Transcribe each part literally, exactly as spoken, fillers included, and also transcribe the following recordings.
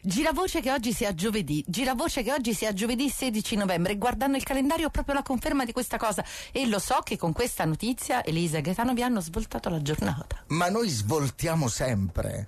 Giravoce che oggi sia giovedì, giravoce che oggi sia giovedì sedici novembre. Guardando il calendario ho proprio la conferma di questa cosa e lo so che con questa notizia Elisa e Gaetano vi hanno svoltato la giornata. Ma noi svoltiamo sempre.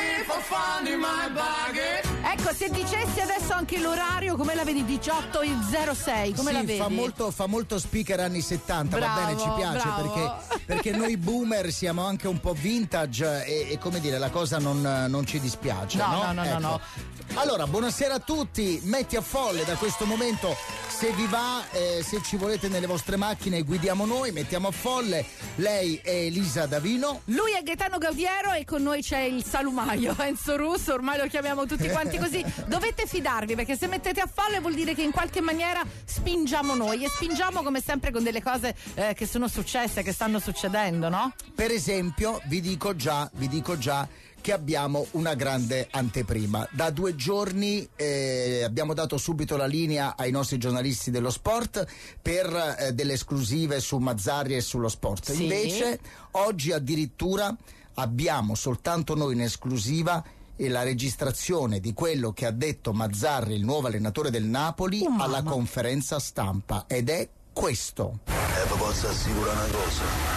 Ecco, se dicessi adesso anche l'orario, come la vedi? diciotto e zero sei, come sì, la vedi? Fa molto, fa molto speaker anni settanta, bravo, va bene, ci piace bravo. perché, perché noi boomer siamo anche un po' vintage e, e come dire, la cosa non, non ci dispiace. No, no, no, no, ecco. no, no. Allora, buonasera a tutti, metti a folle da questo momento, se vi va, eh, se ci volete nelle vostre macchine guidiamo noi, mettiamo a folle. Lei è Elisa Davino. Lui è Gaetano Gaudiero e con noi c'è il salumaio Enzo Russo, ormai lo chiamiamo tutti quanti così. Dovete fidarvi perché se mettete a folle vuol dire che in qualche maniera spingiamo noi e spingiamo come sempre con delle cose eh, che sono successe, che stanno succedendo, no? Per esempio, vi dico già, vi dico già che abbiamo una grande anteprima. Da due giorni eh, abbiamo dato subito la linea ai nostri giornalisti dello sport per eh, delle esclusive su Mazzarri e sullo sport. Sì. Invece oggi addirittura abbiamo soltanto noi in esclusiva e la registrazione di quello che ha detto Mazzarri, il nuovo allenatore del Napoli, oh, alla conferenza stampa, ed è questo. E vi posso assicurare una cosa.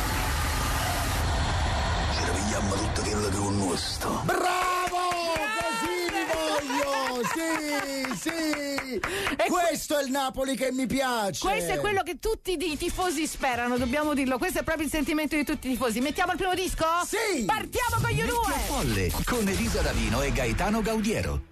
Ci ripigliamo tutto quello che è un nostro. Bravo! Così vi voglio! Sì, sì! E questo è il Napoli che mi piace! Questo è quello che tutti i tifosi sperano, dobbiamo dirlo. Questo è proprio il sentimento di tutti i tifosi. Mettiamo il primo disco? Sì! Partiamo con gli U due! Folle con Elisa Davino e Gaetano Gaudiero.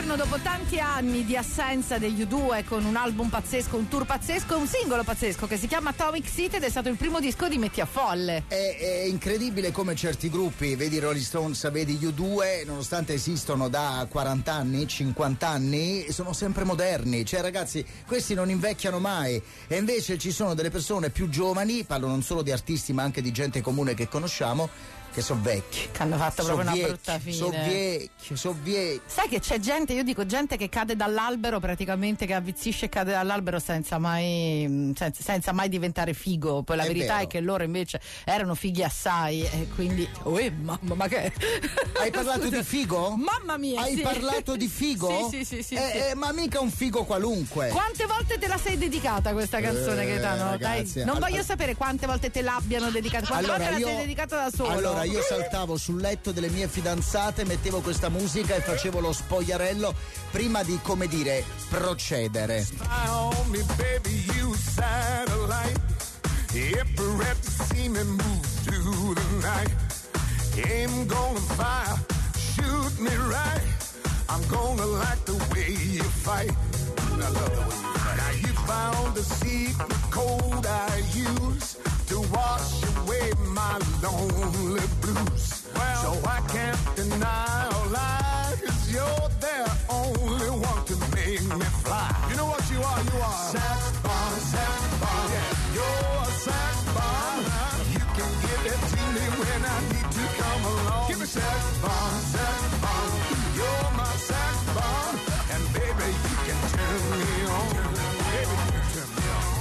ritorno dopo tanti anni di assenza degli U due con un album pazzesco, un tour pazzesco e un singolo pazzesco che si chiama Atomic City ed è stato il primo disco di Metti a Folle. È, è incredibile come certi gruppi, vedi i Rolling Stones, vedi gli U due, nonostante esistono da quaranta anni, cinquanta anni, sono sempre moderni. Cioè ragazzi, questi non invecchiano mai. E invece ci sono delle persone più giovani, parlo non solo di artisti ma anche di gente comune che conosciamo, che sono vecchi. Che hanno fatto so proprio vecchi, una brutta fine. Sono vecchi, sono vecchi. Sai che c'è gente, io dico gente che cade dall'albero praticamente, che avvizzisce e cade dall'albero senza mai senza, senza mai diventare figo. Poi la è verità vero. è che loro invece erano fighi assai e quindi oh, mamma, ma che Hai parlato di figo? Mamma mia. Hai sì. parlato di figo? Sì, sì, sì, sì, eh, sì. Eh, ma mica un figo qualunque. Quante volte te la sei dedicata questa canzone, Eh, Gaetano? Dai, ragazzi, non all- voglio sapere quante volte te l'abbiano dedicata, quante Allora, volte io- la sei dedicata da solo. Allora io saltavo sul letto delle mie fidanzate, mettevo questa musica e facevo lo spogliarello prima di, come dire, procedere. On me, baby, you satellite. Every rep see me move through the night. Aim gonna fire, shoot me right. I'm gonna like the way you fight. I love the way you fight. Now you found the secret code I use to wash away my lonely blues. Well, so I can't deny or lie, 'cause you're the only one to make me fly. You know what you are? You are sax bomb, sax bomb. Yeah, you're a sax bomb. You can give it to me when I need to come along. Give me sax bomb, sax bomb. You're my sax bomb, and baby you can turn me on. Baby you can turn me on.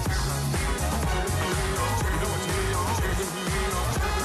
You know what you are? Turn me on.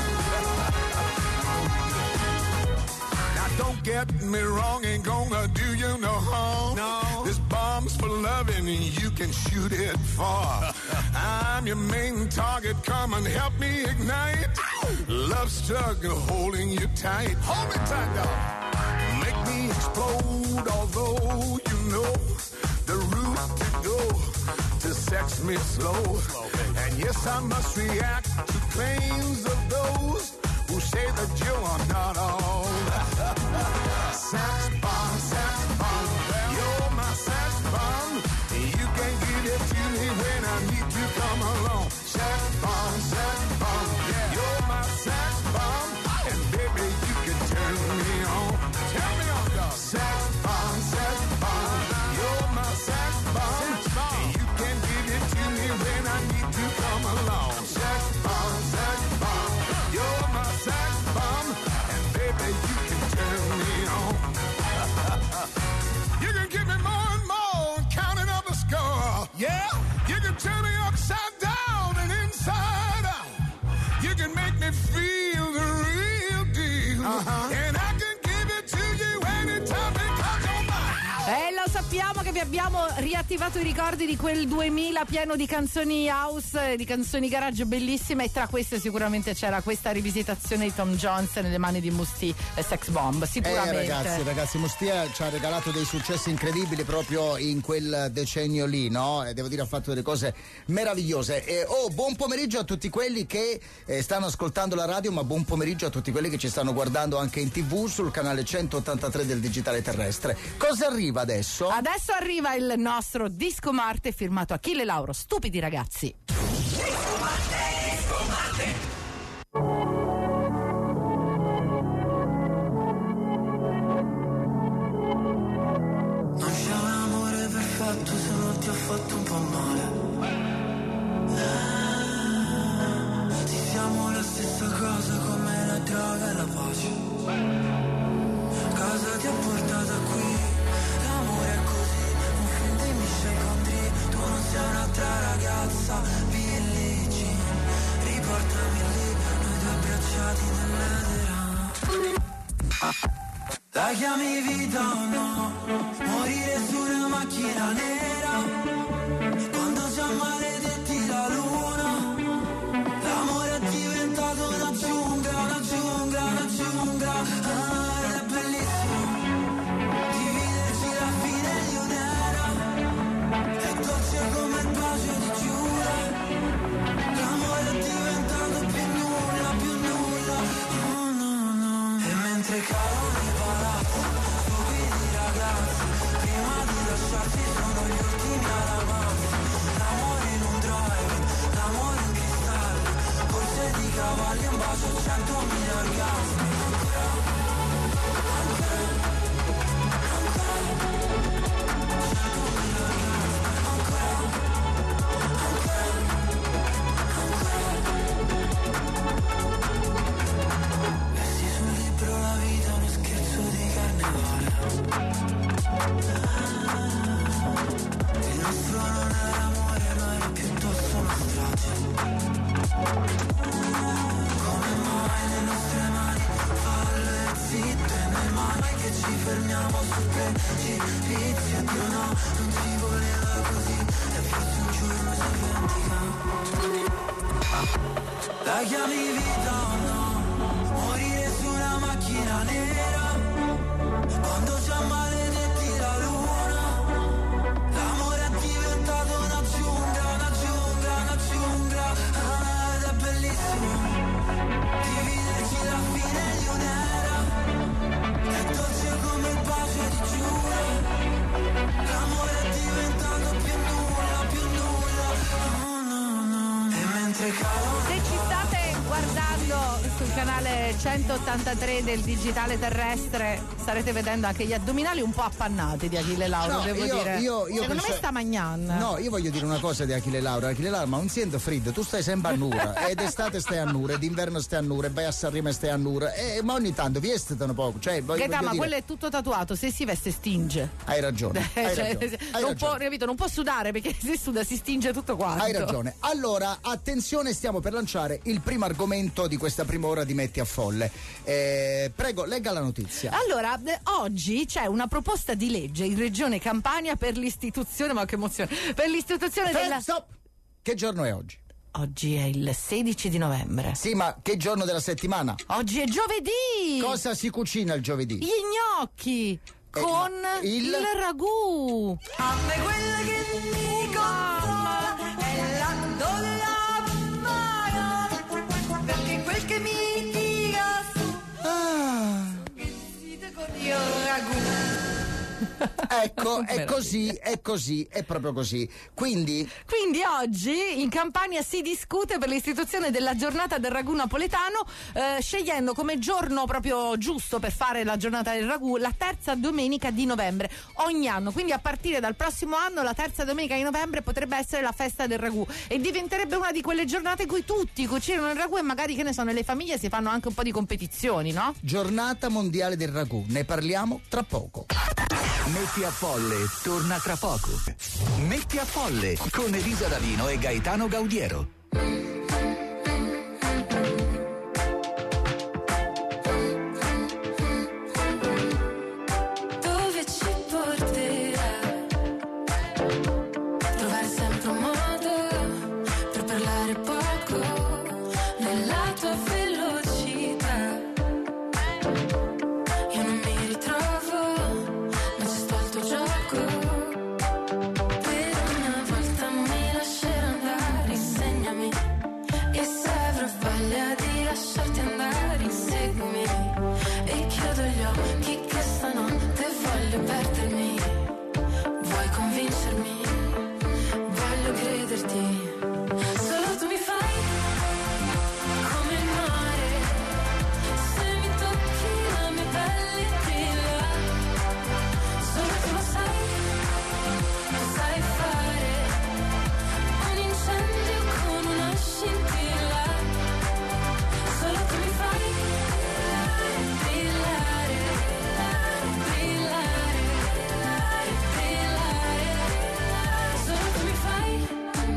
Now don't get me wrong, ain't gonna do you no harm. No. This bomb's for loving and you can shoot it far. I'm your main target, come and help me ignite. Love struggle holding you tight. Hold me tight, dog. Make me explode, although you know the route to go to sex me slow. And yes, I must react to claims of those who say that you are not all. Sax bomb, sax bomb, you're my sax bomb. You can give it to me when I need to come along. Sax bomb, sax bomb, you're my sax bomb, and baby you can turn me on. Turn me on, dog. Sax bomb, sax bomb, you're my sax bomb. You can give it to me when I need to come along. Sax bomb, sax bomb, you're my sax bomb, and baby you can turn me on. You can give me more and more, counting up the score. Yeah, you can turn me upside down and inside out. You can make me feel the real deal, uh-huh. And I can give it to you anytime because you're mine. E lo sappiamo che vi abbiamo riattivato i ricordi di quel duemila pieno di canzoni house, di canzoni garage bellissime, e tra queste sicuramente c'era questa rivisitazione di Tom Jones nelle mani di Musti e Sex Bomb, sicuramente. Eh ragazzi, ragazzi, Mustia ci ha regalato dei successi incredibili proprio in quel decennio lì, no? E devo dire ha fatto delle cose meravigliose. E, oh, buon pomeriggio a tutti quelli che eh, stanno ascoltando la radio, ma buon pomeriggio a tutti quelli che ci stanno guardando anche in tivù sul canale centottantatré del digitale terrestre. Cosa arriva adesso? Adesso arriva il nostro Disco Marte firmato Achille Lauro, Stupidi ragazzi. Disco Marte, Disco Marte. Non c'è un amore perfetto se non ti ha fatto un po' male. Eh, ti siamo la stessa cosa come la droga e la pace. Cosa ti ha portato qui? L'amore è così, un film di Michel Gondry. Tu non sei un'altra ragazza, Billie Jean. Riportami lì, noi due abbracciati nell'edera. La chiami vita o no? Morire su una macchina nera. Quando siamo maledetti la luna. L'amore è diventato una giungla, una giungla, una giungla. Ah, ed è bellissimo dividerci la fine di un'era. È dolce come il bacio di Giura. L'amore è diventato più nulla, più nulla. Oh no no. E mentre calano i palazzi, stupidi ragazzi, bacio, centomila orgasmi. Versi sul libro la vita, uno scherzo di carnevale. Il nostro non era amore, ma era piuttosto una strage. Come mai le nostre mani falle zitte, nei mai che ci fermiamo sul precipizio. Dio no, non si voleva così, e forse un giorno si vendica. La chiami vita o no? Morire su una macchina nera, quando già maledetti la luna. L'amore è diventato una giungla, una giungla, una giungla. Ah, ed è bellissimo dividerci la fine di un'era. È dolce come il bacio di Giura. L'amore è diventato più nulla, più nulla. Oh, no, no. E mentre calo, Se ci state guardando sul canale centottantatré del digitale terrestre, starete vedendo anche gli addominali un po' appannati di Achille Lauro, No, devo io- dire. io- io Secondo penso- me sta magnando. No, io voglio dire una cosa di Achille Lauro. Achille Lauro, ma non sento freddo, tu stai sempre a Nura. Ed estate stai a Nura, ed inverno stai a Nura, e vai a Sanremo e stai a Nura. E, ma ogni tanto viestitano un po'. Cioè, voglio, Gaetà, voglio ma dire, quello è tutto tatuato, se si veste stinge. hai ragione. Hai Cioè, ragione, hai non, può, ragione. capito, non può sudare, perché se suda si stinge tutto quanto. Hai ragione. Allora, attenzione, stiamo per lanciare il primo argomento di questa prima ora di Metti a Folle. Eh, prego, legga la notizia. Allora, eh, oggi c'è una proposta di legge in Regione Campania per l'istituzione, ma che emozione, per l'istituzione Ferm- della... stop! Che giorno è oggi? Oggi è il sedici di novembre. Sì, ma che giorno della settimana? Oggi è giovedì! Cosa si cucina il giovedì? Gli gnocchi! Con ma il- il... ragù! a me quella che mi consola è la donna Maia, perché quel che mi tira su Ah. che siete con il ragù. Ecco, è così, è così, è proprio così. Quindi, Quindi oggi in Campania si discute per l'istituzione della giornata del ragù napoletano, eh, scegliendo come giorno proprio giusto per fare la giornata del ragù la terza domenica di novembre ogni anno. Quindi a partire dal prossimo anno la terza domenica di novembre potrebbe essere la festa del ragù e diventerebbe una di quelle giornate in cui tutti cucinano il ragù e magari, che ne so, nelle famiglie si fanno anche un po' di competizioni, no? giornata mondiale del ragù, ne parliamo tra poco. Metti a Folle torna tra poco. Metti a Folle con Elisa D'Alino e Gaetano Gaudiero. Dove ci porterà? Trovare sempre un modo per parlare poco nella tua velocità. Io non mi ritrovo, ma ci sto al tuo gioco. Per una volta mi lascerò andare, insegnami. E se avrò voglia di lasciarti andare, inseguimi. E chiudo gli occhi che stanotte voglio perdermi. Vuoi convincermi? Voglio crederti. Solo tu mi fai come il mare. Se mi tocchi la mia pelle brilla. Solo tu lo sai, lo sai fare. Un incendio con una scintilla. Solo tu mi fai brillare, brillare, brillare. Solo tu mi fai.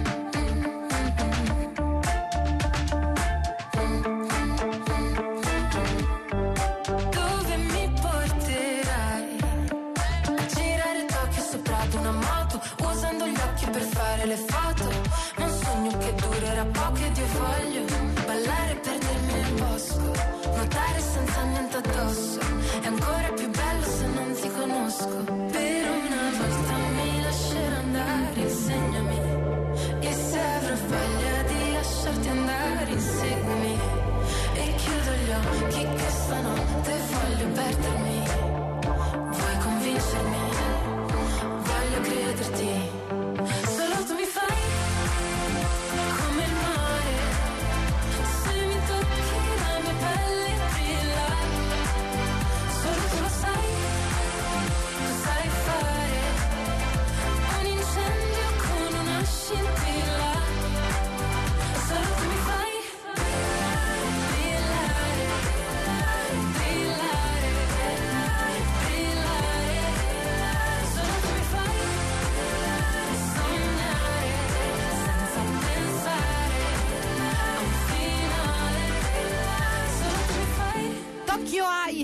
Dove mi porterai? A girare Tokyo sopra ad una moto, usando gli occhi per fare le foto. Un sogno che durerà poco ed io voglio ballare e perdermi nel bosco, nuotare senza niente addosso. È ancora più bello se non ti conosco. Per una volta mi lascerò andare, insegnami. E se avrò voglia di lasciarti andare, inseguimi. E chiudo gli occhi che stanotte voglio perdermi. Vuoi convincermi? Voglio crederti. Solo tu mi fai come il mare. Se mi tocchi la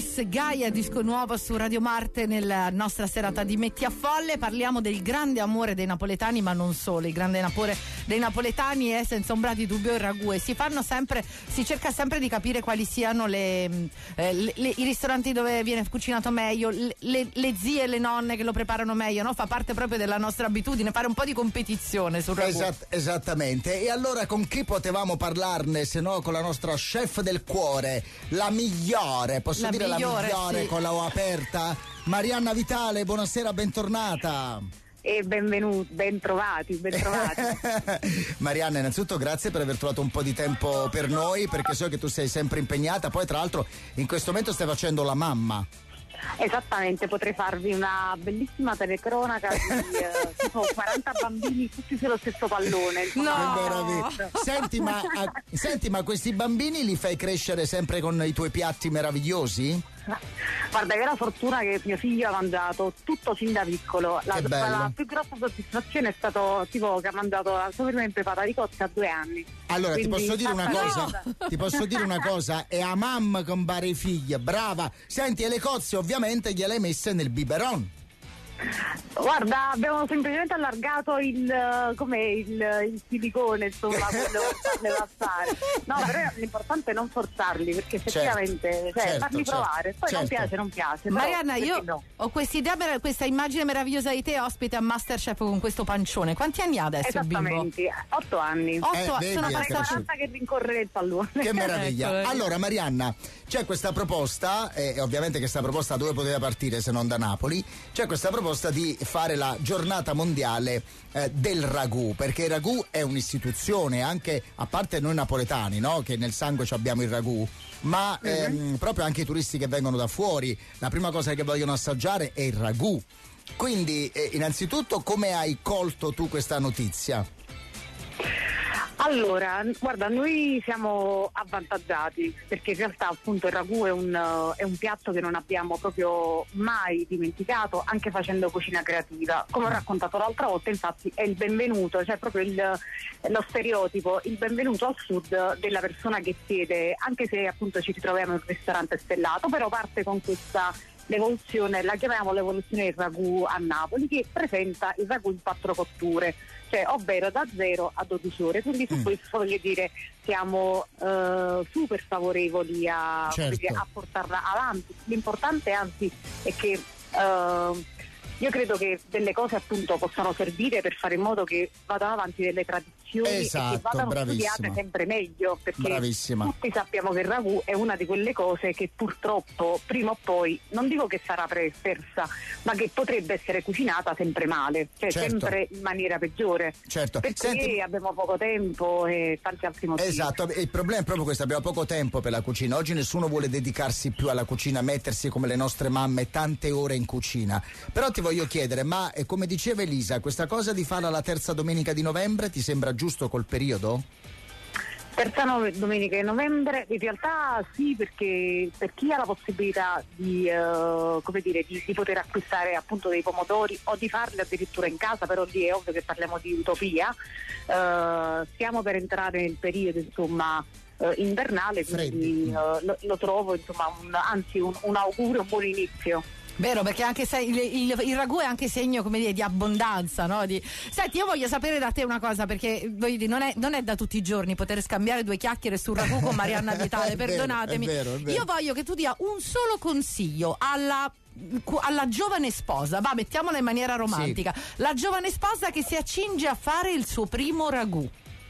Ice, Gaia, disco nuovo su Radio Marte nella nostra serata di Metti a Folle. Parliamo del grande amore dei napoletani, ma non solo. Il grande amore dei napoletani è senza ombra di dubbio il ragù, e si fanno sempre, si cerca sempre di capire quali siano le, eh, le, le, i ristoranti dove viene cucinato meglio, le, le, le zie e le nonne che lo preparano meglio, no? Fa parte proprio della nostra abitudine fare un po' di competizione sul ragù. Esat- esattamente. E allora con chi potevamo parlarne se no con la nostra chef del cuore, la migliore, posso La dire migliore, la migliore, sì. con la O aperta, Marianna Vitale. Buonasera, bentornata. E benvenuti, bentrovati, bentrovati. Marianna, innanzitutto grazie per aver trovato un po' di tempo per noi, perché so che tu sei sempre impegnata, poi tra l'altro in questo momento stai facendo la mamma. Esattamente, potrei farvi una bellissima telecronaca di eh, tipo quaranta bambini tutti sullo stesso pallone. No! Che meraviglia. Senti, ma, a, senti, ma questi bambini li fai crescere sempre con i tuoi piatti meravigliosi? Guarda, che la fortuna che mio figlio ha mangiato tutto sin da piccolo. La, Che bello. la più grossa soddisfazione è stato tipo che ha mangiato la sua prima impepata di cozze a due anni. Allora ti Quindi, posso dire una fatta- cosa, ti posso dire una cosa, è a mamma compare i figli, brava. Senti, e le cozze ovviamente gliele hai messe nel biberon. Guarda, abbiamo semplicemente allargato il eh, come il, il silicone, insomma, quello per farle passare. No, però l'importante è non forzarli, perché effettivamente cioè, certo, farli certo, provare. Poi non certo. piace, non piace. però Marianna, perché io no? ho quest'idea, merav- questa immagine meravigliosa di te ospite a Masterchef con questo pancione. Quanti anni ha adesso il bimbo? Esattamente, otto anni. Otto Eh, anni, vedi, sono è passati. cresciuto. quaranta che rincorre il pallone. Che meraviglia. Ecco, Allora Marianna, c'è questa proposta, e ovviamente questa proposta dove poteva partire se non da Napoli, c'è questa proposta di fare la giornata mondiale eh, del ragù, perché il ragù è un'istituzione, anche a parte noi napoletani, no? Che nel sangue ci abbiamo il ragù, ma ehm, proprio anche i turisti che vengono da fuori, la prima cosa che vogliono assaggiare è il ragù. Quindi eh, innanzitutto come hai colto tu questa notizia? Allora, guarda, noi siamo avvantaggiati perché in realtà appunto il ragù è un, uh, è un piatto che non abbiamo proprio mai dimenticato, anche facendo cucina creativa. Come ho raccontato l'altra volta, infatti è il benvenuto, cioè proprio il, lo stereotipo, il benvenuto al sud della persona che siede, anche se appunto ci ritroviamo in un ristorante stellato, però parte con questa l'evoluzione, la chiamiamo l'evoluzione del ragù a Napoli, che presenta il ragù in quattro cotture, cioè ovvero da zero a dodici ore, quindi su Mm. questo voglio dire siamo eh, super favorevoli a, Certo. come dire, a portarla avanti. L'importante anzi è che eh, io credo che delle cose appunto possano servire per fare in modo che vadano avanti delle tradizioni Esatto, e che vadano bravissima. studiate sempre meglio, perché Bravissima. tutti sappiamo che il ragù è una di quelle cose che purtroppo prima o poi, non dico che sarà pre- persa, ma che potrebbe essere cucinata sempre male, cioè Certo. sempre in maniera peggiore, Certo. perché Senti- abbiamo poco tempo e tanti altri motivi. Esatto, il problema è proprio questo, abbiamo poco tempo per la cucina. Oggi nessuno vuole dedicarsi più alla cucina, mettersi come le nostre mamme tante ore in cucina. Però ti voglio chiedere, ma eh, come diceva Elisa, questa cosa di farla la terza domenica di novembre ti sembra giusto col periodo? Terza no- domenica di novembre, in realtà sì, perché per chi ha la possibilità di, eh, come dire, di, di poter acquistare appunto dei pomodori o di farli addirittura in casa, però lì è ovvio che parliamo di utopia, eh, stiamo per entrare nel periodo insomma eh, invernale, quindi eh, lo, lo trovo insomma un, anzi un, un augurio, un buon inizio. Vero, perché anche se il, il, il ragù è anche segno, come dire, di abbondanza, no? Di... Senti, io voglio sapere da te una cosa, perché voglio dire, non, è, non è da tutti i giorni poter scambiare due chiacchiere sul ragù con Marianna Vitale, È vero, perdonatemi. è vero, è vero. Io voglio che tu dia un solo consiglio alla alla giovane sposa, va, mettiamola in maniera romantica, la giovane sposa che si accinge a fare il suo primo ragù.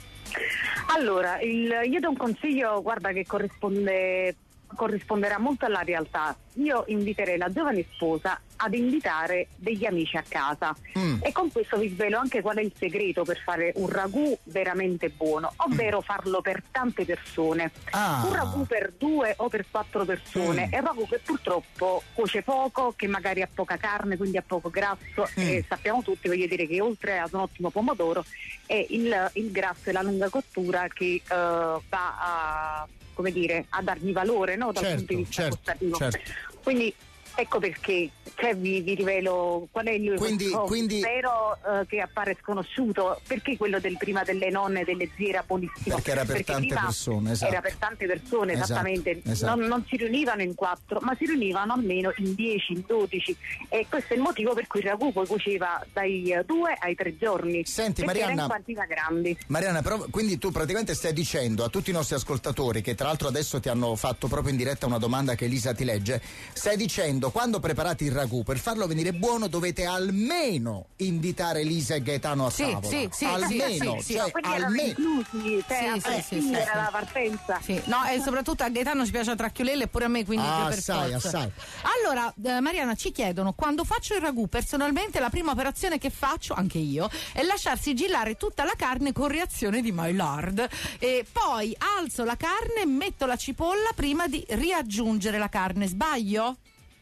Allora, il, io do un consiglio, guarda, che corrisponde corrisponderà molto alla realtà. Io inviterei la giovane sposa ad invitare degli amici a casa Mm. e con questo vi svelo anche qual è il segreto per fare un ragù veramente buono, ovvero farlo per tante persone. Ah. Un ragù per due o per quattro persone Mm. è un ragù che purtroppo cuoce poco, che magari ha poca carne, quindi ha poco grasso, Mm. e sappiamo tutti, voglio dire, che oltre ad un ottimo pomodoro è il, il grasso e la lunga cottura che eh, va a, come dire, a dargli valore, no? Dal Certo, punto di vista certo, gustativo. certo. Quindi Ecco perché, cioè vi, vi rivelo qual è il mio quindi, quindi... spero uh, che appare sconosciuto, perché quello del prima delle nonne e delle zie era buonissimo. Perché era per perché tante persone, esatto. Era per tante persone, esatto, esattamente. esatto. Non, non si riunivano in quattro, ma si riunivano almeno in dieci, in dodici. E questo è il motivo per cui il ragù poi cuoceva dai due ai tre giorni. Senti, perché Marianna, era in quantità grandi. Marianna, però, quindi tu praticamente stai dicendo a tutti i nostri ascoltatori, che tra l'altro adesso ti hanno fatto proprio in diretta una domanda che Elisa ti legge, stai dicendo quando preparate il ragù, per farlo venire buono dovete almeno invitare Elisa e Gaetano a sì, tavola. Sì, sì, almeno, sì, sì, cioè sì. almeno. Inclusi, cioè, sì, sì, sì, sì, era sì. la partenza. Sì. No, e soprattutto a Gaetano ci piace la tracchiolella e pure a me, quindi ah, più per assai, forza. assai. Allora, eh, Mariana, ci chiedono, quando faccio il ragù, personalmente la prima operazione che faccio, anche io, è lasciar sigillare tutta la carne con reazione di Maillard. E poi alzo la carne e metto la cipolla prima di riaggiungere la carne. Sbaglio?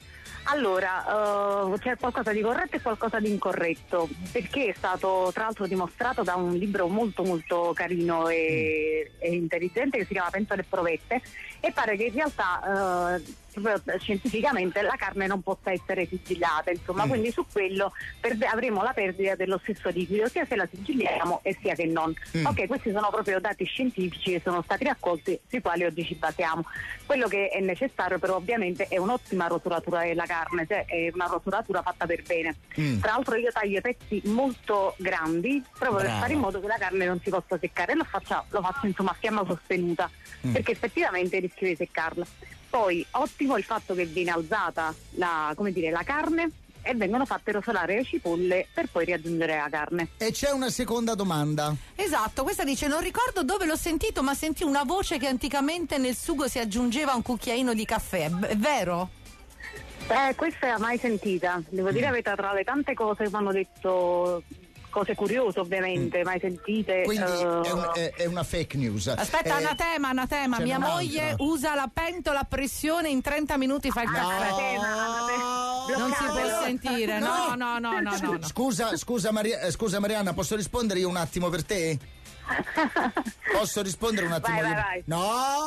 Allora, uh, c'è qualcosa di corretto e qualcosa di incorretto, perché è stato tra l'altro dimostrato da un libro molto molto carino e, e intelligente che si chiama Pentole e provette, e pare che in realtà uh, scientificamente la carne non possa essere sigillata, insomma, mm. quindi su quello perde- avremo la perdita dello stesso liquido sia se la sigilliamo e sia che non. Mm. Ok, questi sono proprio dati scientifici che sono stati raccolti, sui quali oggi ci basiamo. Quello che è necessario però ovviamente è un'ottima rotolatura della carne, cioè è una rotolatura fatta per bene. Mm. Tra l'altro io taglio pezzi molto grandi proprio Brava. per fare in modo che la carne non si possa seccare, e lo faccio, lo faccio insomma a fiamma sostenuta, mm. perché effettivamente rischio di seccarla. Poi ottimo il fatto che viene alzata la, come dire, la carne e vengono fatte rosolare le cipolle per poi riaggiungere la carne. E c'è una seconda domanda. Esatto, questa dice: non ricordo dove l'ho sentito, ma sentì una voce che anticamente nel sugo si aggiungeva un cucchiaino di caffè. È vero? Eh, questa è la mai sentita, devo mm. dire la verità, tra le tante cose che mi hanno detto, cose curiose ovviamente, mm. mai sentite. Quindi uh... è, un, è, è una fake news. Aspetta, eh, anatema, anatema, mia moglie altro. usa la pentola a pressione, in trenta minuti fa il ah, caffè. Anatema, non si può sentire, no, no, no, no, no, no. Scusa, scusa, Maria, scusa Marianna, posso rispondere io un attimo per te? Posso rispondere un attimo? Vai, io? vai, vai. No!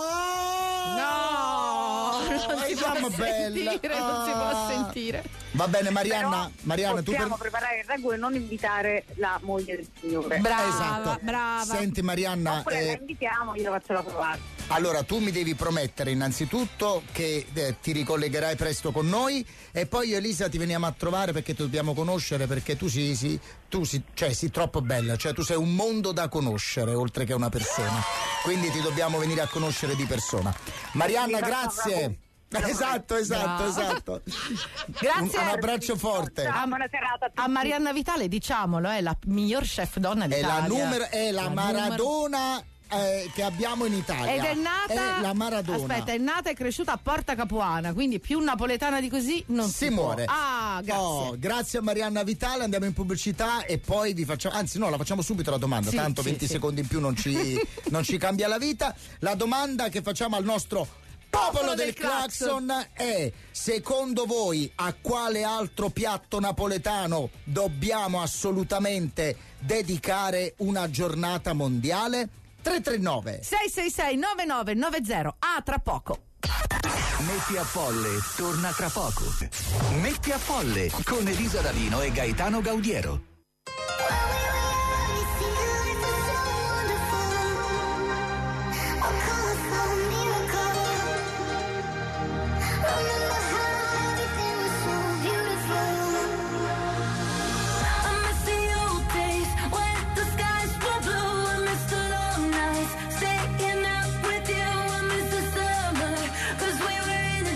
No! Non si può sentire, ah. non si può sentire. Va bene, Marianna, Però Marianna tu possiamo per... preparare il ragù e non invitare la moglie del signore. Brava, esatto. brava. Senti Marianna, oppure eh... la invitiamo, glielo faccio provare. Allora, tu mi devi promettere innanzitutto che eh, ti ricollegherai presto con noi, e poi io e Elisa ti veniamo a trovare perché ti dobbiamo conoscere, perché tu sei, sì, tu sei, cioè, sei troppo bella, cioè tu sei un mondo da conoscere oltre che una persona, quindi ti dobbiamo venire a conoscere di persona. Marianna, grazie. Esatto, esatto, Bravo. esatto. Grazie. Un, un abbraccio forte. Ciao, buona serata a tutti. A Marianna Vitale, diciamolo, è la miglior chef donna È d'Italia. la numero, è la, La Maradona. numero... Eh, che abbiamo in Italia ed è nata è la Maradona. Aspetta, è nata e cresciuta a Porta Capuana, quindi più napoletana di così non si, si muore. Può. Ah, grazie. Oh, grazie a Marianna Vitale, andiamo in pubblicità e poi vi facciamo, anzi no, la facciamo subito la domanda, sì, tanto sì, venti sì. secondi in più non ci, non ci cambia la vita. La domanda che facciamo al nostro popolo del clacson è: secondo voi a quale altro piatto napoletano dobbiamo assolutamente dedicare una giornata mondiale? tre tre nove sei sei sei nove nove nove zero. A tra poco. Metti a Folle torna tra poco. Metti a Folle con Elisa D'Alino e Gaetano Gaudiero.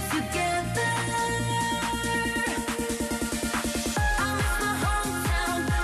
Together. I miss my hometown.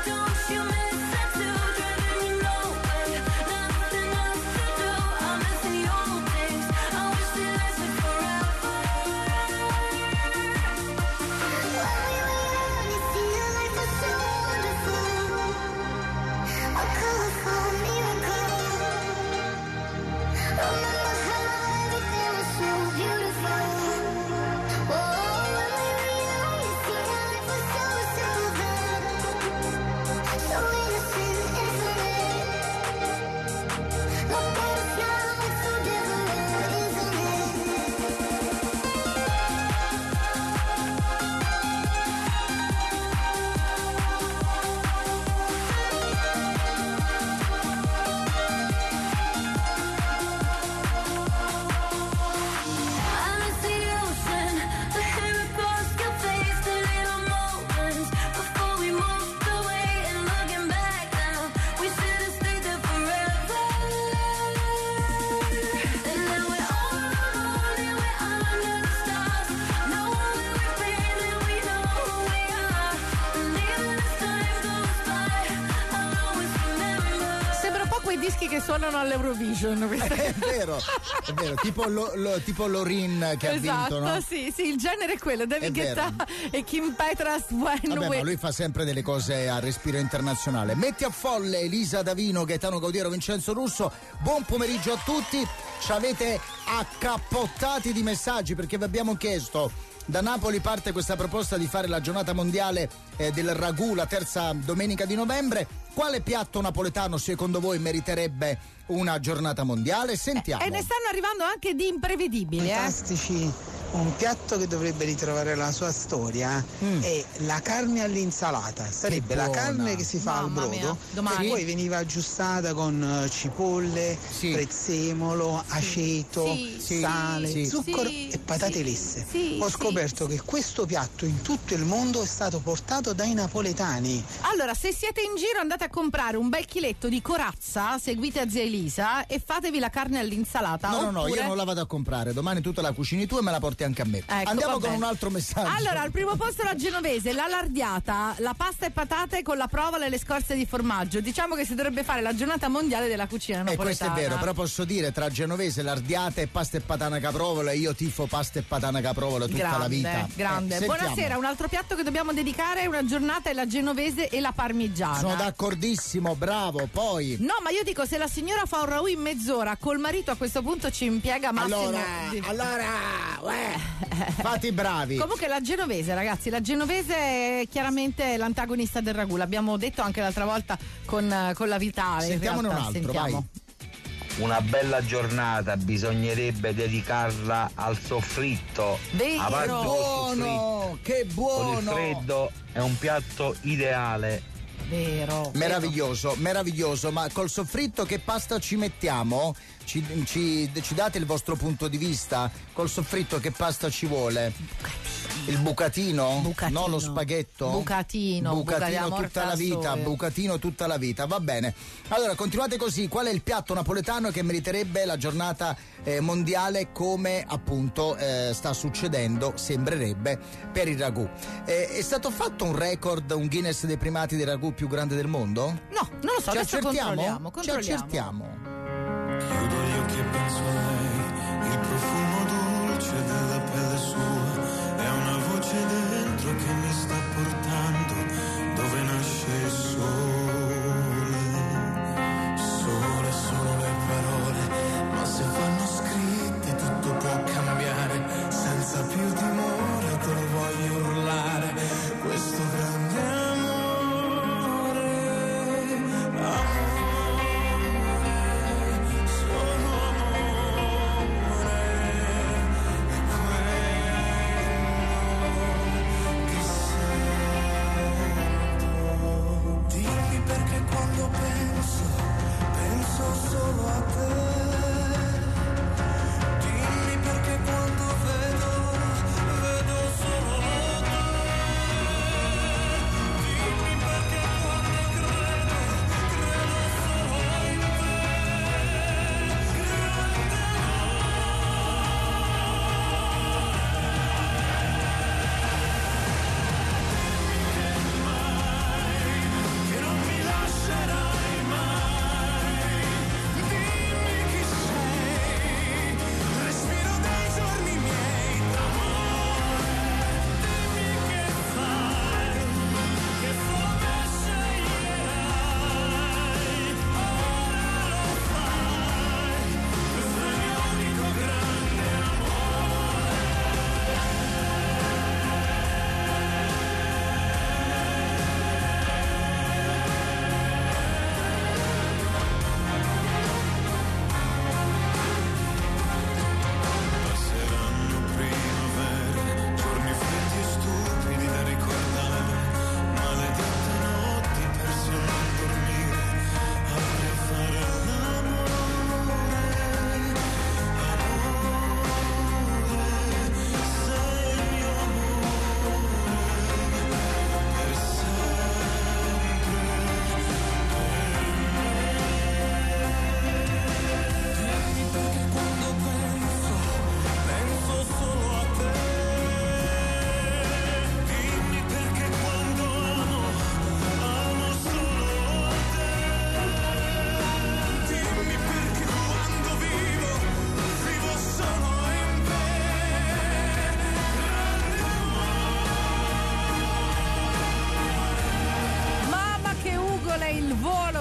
dischi che suonano all'Eurovision. È vero, è vero, tipo, lo, lo, tipo Lorin che esatto, ha vinto, no? Sì, sì, il genere è quello, David Guetta e Kim Petras. When Vabbè, we... ma lui fa sempre delle cose a respiro internazionale. Metti a folle Elisa Davino, Gaetano Gaudiero, Vincenzo Russo. Buon pomeriggio a tutti. Ci avete accappottati di messaggi perché vi abbiamo chiesto. Da Napoli parte questa proposta di fare la giornata mondiale eh, del ragù la terza domenica di novembre. Quale piatto napoletano secondo voi meriterebbe una giornata mondiale? Sentiamo. E ne stanno arrivando anche di imprevedibili. Fantastici. Eh? Un piatto che dovrebbe ritrovare la sua storia mm. è la carne all'insalata. Sarebbe la carne che si fa Mamma al brodo, che poi veniva aggiustata con cipolle, sì. prezzemolo, sì. aceto, sì. sale, sì. zucchero sì. e patate sì. lesse. Sì. Ho scoperto sì. che questo piatto in tutto il mondo è stato portato dai napoletani. Allora, se siete in giro andate a comprare un bel chiletto di corazza, seguite a zia Elisa e fatevi la carne all'insalata. No, oppure... no, no, io non la vado a comprare. Domani tu te la cucini tu e me la porti anche a me. Ecco, andiamo con un altro messaggio. Allora, al primo posto la genovese, la lardiata, la pasta e patate con la provola e le scorze di formaggio. Diciamo che si dovrebbe fare la giornata mondiale della cucina napoletana. E questo è vero, però posso dire tra genovese, lardiata e pasta e patana caprovola, io tifo pasta e patana caprovola tutta grande, la vita. Grande. Eh, Buonasera, un altro piatto che dobbiamo dedicare una giornata è la genovese e la parmigiana. Sono d'accordissimo, bravo. Poi no, ma io dico, se la signora fa un ragù in mezz'ora col marito, a questo punto ci impiega massimo. Allora, di... allora uè, fate bravi. Comunque la genovese, ragazzi, la genovese è chiaramente l'antagonista del ragù, l'abbiamo detto anche l'altra volta con, con la Vitale. Sentiamone un altro, sentiamo. vai. Una bella giornata bisognerebbe dedicarla al soffritto. Vero, buono, che buono. Con il freddo è un piatto ideale. Vero, meraviglioso, vero. meraviglioso. Ma col soffritto che pasta ci mettiamo? Ci, ci, ci date il vostro punto di vista? Col soffritto che pasta ci vuole? Il bucatino? bucatino. No, lo spaghetto? Bucatino. Bucatino bucatino tutta la vita, sole. bucatino tutta la vita, va bene. Allora, continuate così. Qual è il piatto napoletano che meriterebbe la giornata eh, mondiale come appunto eh, sta succedendo, sembrerebbe, per il ragù? Eh, è stato fatto un record, un Guinness dei primati dei ragù più grande del mondo? No, non lo so, ci adesso accertiamo? controlliamo, controlliamo. Ci accertiamo. Chiudo gli occhi e penso a lei, il profumo dolce della pelle sua, è una voce dentro che mi sta portando dove nasce il sole. Sole sono le parole, ma se vanno scritte tutto può cambiare, senza più timore te lo voglio urlare, questo grande amore, amore. Solo a te, dimmi perché quando vedo, vedo solo te, dimmi perché quando credo, credo solo in te, grande amore, che non mi lascerai mai. Dimmi chi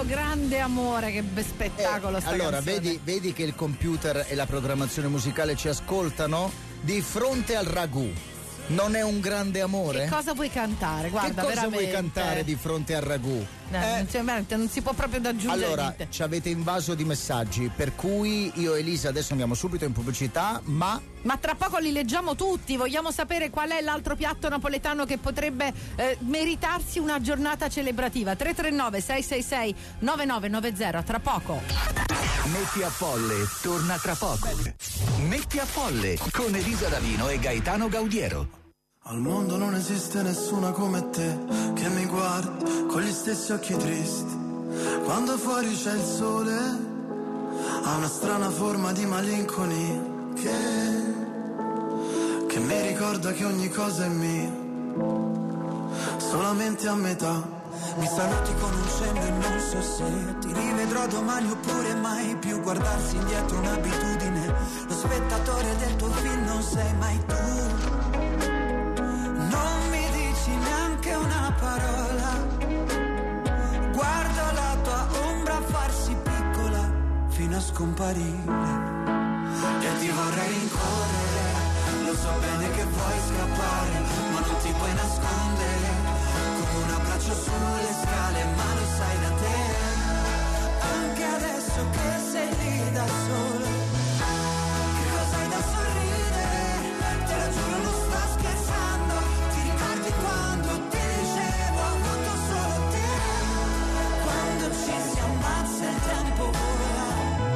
mio grande amore, che be- spettacolo eh, sta allora canzone. vedi, vedi che il computer e la programmazione musicale ci ascoltano. Di fronte al ragù non è un grande amore? Che cosa vuoi cantare? Guarda, che cosa veramente. vuoi cantare di fronte al ragù? No, eh? non, cioè, veramente, non si può proprio da aggiungere Allora, niente. ci avete invaso di messaggi, per cui io e Elisa adesso andiamo subito in pubblicità, ma... Ma tra poco li leggiamo tutti, vogliamo sapere qual è l'altro piatto napoletano che potrebbe eh, meritarsi una giornata celebrativa. tre tre nove sei sei sei nove nove nove zero, tra poco. Metti a Folle torna tra poco. Metti a Folle con Elisa D'Avino e Gaetano Gaudiero. Al mondo non esiste nessuna come te che mi guardi con gli stessi occhi tristi. Quando fuori c'è il sole ha una strana forma di malinconia che, che mi ricorda che ogni cosa è mia, solamente a metà. Mi saluti con un cenno e non so se ti rivedrò domani oppure mai più. Guardarsi indietro un'abitudine, lo spettatore del tuo film non sei mai tu. Non mi dici neanche una parola, guardo la tua ombra farsi piccola fino a scomparire. E ti vorrei rincorrere, lo so bene che vuoi scappare, ma non ti puoi nascondere, come un abbraccio sulle scale, ma lo sai da te, anche adesso che sei lì da solo. Che cosa hai da sorridere, te lo giuro non sto scherzando, ti ricordi quando ti dicevo ho avuto solo te, quando ci si ammazza il tempo vola,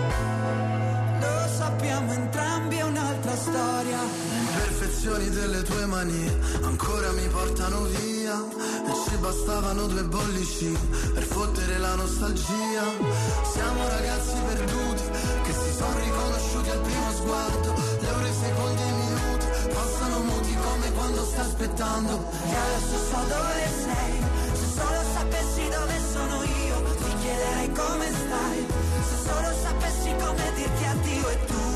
lo sappiamo entrambi è un'altra storia. Le imperfezioni delle tue manie ancora mi portano via, e ci bastavano due bollicine per fottere la nostalgia. Siamo ragazzi perduti che si sono riconosciuti al primo sguardo, le ore, i secondi e i minuti passano muti come quando stai aspettando. E adesso so dove sei, se solo sapessi dove sono io ti chiederei come stai, se solo sapessi come dirti addio e tu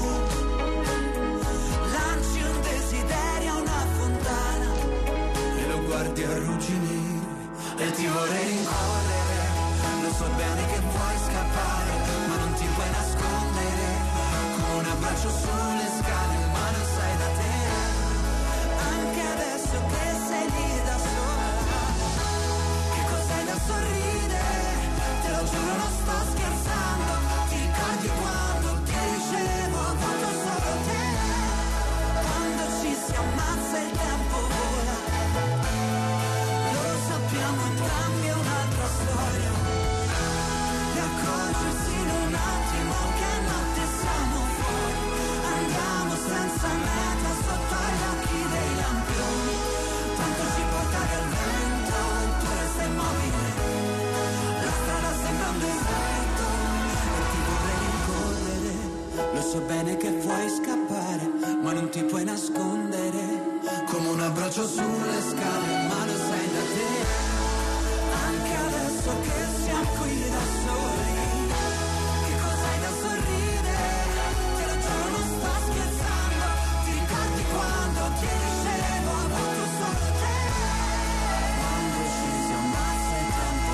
lanci un desiderio a una fontana e lo guardi arrugginire. E ti vorrei rincorrere, lo so bene che vuoi scappare, ma non ti puoi nascondere, come un abbraccio sulle scale, ma lo sai da te, anche adesso che sei lì da sola. che cos'hai da sorridere, te lo giuro non sto scherzando, ti ricordi quando ti dicevo ho avuto solo te, Quando ci si ammazza il tempo vola, lo sappiamo entrambi è un'altra storia. E accorgersi in un attimo che a notte siamo fuori, andiamo senza meta sotto agli occhi dei lampioni, tanto ci porta il vento, tu resta immobile, la strada sembra un deserto e ti vorrei rincorrere, lo so bene che vuoi scappare, ma non ti puoi nascondere, come un abbraccio sulle scale, ma lo sai da te, anche adesso che siamo qui da soli. Che cosa hai da sorridere, te lo giuro non sto scherzando, ti ricordi quando ti dicevo ho avuto solo te, quando ci si ammazza il tempo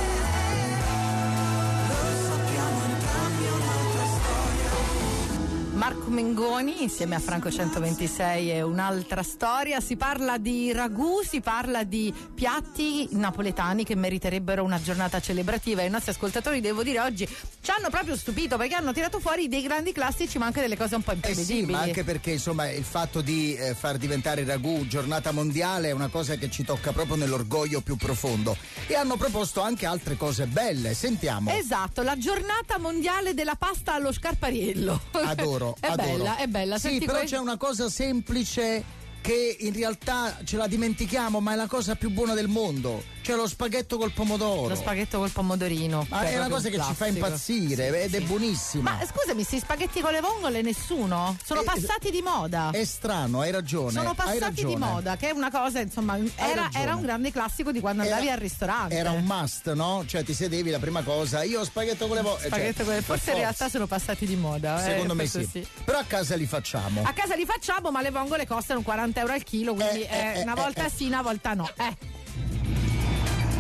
vola, lo sappiamo entrambi è un'altra storia. Marco Mengoni insieme a Franco centoventisei è un'altra storia. Si parla di ragù, si parla di piatti napoletani che meriterebbero una giornata celebrativa, e i nostri ascoltatori, devo dire, oggi ci hanno proprio stupito perché hanno tirato fuori dei grandi classici ma anche delle cose un po' Eh imprevedibili. sì, ma anche perché insomma il fatto di eh, far diventare il ragù giornata mondiale è una cosa che ci tocca proprio nell'orgoglio più profondo, e hanno proposto anche altre cose belle. Sentiamo. Esatto, la giornata mondiale della pasta allo scarpariello. Adoro, è adoro. bella, è bella. Sì, Senti però que- c'è una cosa semplice che in realtà ce la dimentichiamo, ma è la cosa più buona del mondo, cioè lo spaghetto col pomodoro. Lo spaghetto col pomodorino. Ma che è una proprio cosa un che ci fa classico. impazzire ed è Sì. buonissima. Ma scusami, sti spaghetti con le vongole nessuno? Sono Eh, passati di moda. È strano, hai ragione. Sono hai passati ragione. di moda, che è una cosa, insomma, era, ragione. era un grande classico di quando andavi Era- al ristorante. Era un must, no? Cioè ti sedevi, la prima cosa, io ho spaghetto con le vongole. Spaghetto con le- forse in realtà sono passati di moda. eh, Secondo me questo sì. Però a casa li facciamo. A casa li facciamo, ma le vongole costano quaranta euro al chilo, quindi Eh, eh, eh, una eh, volta eh. sì, una volta no. Eh.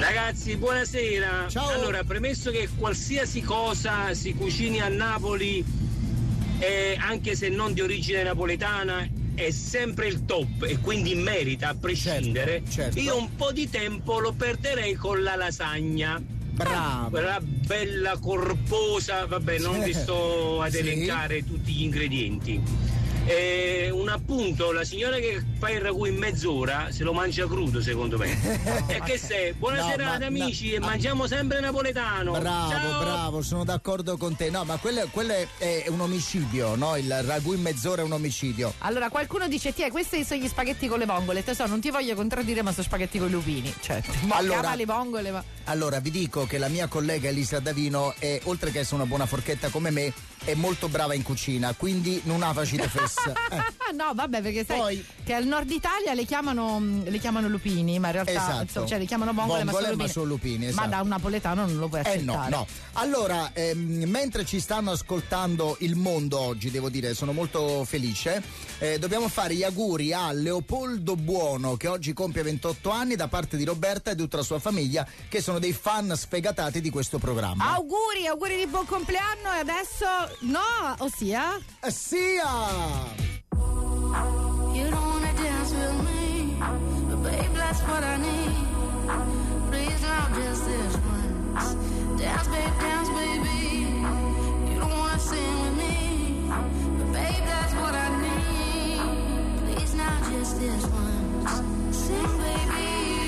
Ragazzi, buonasera. Ciao. Allora, premesso che qualsiasi cosa si cucini a Napoli, eh, anche se non di origine napoletana, è sempre il top e quindi merita a prescindere. Certo, certo. Io un po' di tempo lo perderei con la lasagna. Bravo. Quella bella corposa, vabbè, non vi sto ad elencare sì. tutti gli ingredienti. Eh, un appunto, la signora che fa il ragù in mezz'ora se lo mangia crudo, secondo me. E che sei? Buona no, serata ma, amici no, e mangiamo sempre napoletano. Bravo, Ciao. bravo, sono d'accordo con te. No, ma quello, quello è, è un omicidio, no? Il ragù in mezz'ora è un omicidio. Allora qualcuno dice: ti questi sono gli spaghetti con le vongole. Tesoro, non ti voglio contraddire, ma sono spaghetti con i lupini. Cioè, ma allora, le vongole, ma. Allora vi dico che la mia collega Elisa Davino è, oltre che essere una buona forchetta come me, è molto brava in cucina, quindi non ha facile fessa. Eh. No, vabbè, perché sai Poi, che al nord Italia le chiamano le chiamano lupini, ma in realtà esatto. insomma, cioè le chiamano vongole, vongole ma sono lupini. Ma, sono lupini esatto. Ma da un napoletano non lo puoi accettare. Eh no, no. Allora, ehm, mentre ci stanno ascoltando il mondo oggi, devo dire, sono molto felice. Eh, dobbiamo fare gli auguri a Leopoldo Buono, che oggi compie ventotto anni, da parte di Roberta e tutta la sua famiglia, che sono dei fan sfegatati di questo programma. Auguri, auguri di buon compleanno. E adesso no, ossia eh, sia You don't wanna dance with me, but babe, that's what I need. Please now, just this once. Dance, babe, dance, baby. You don't wanna sing with me, but babe, that's what I need. Please now, just this once. Sing, baby.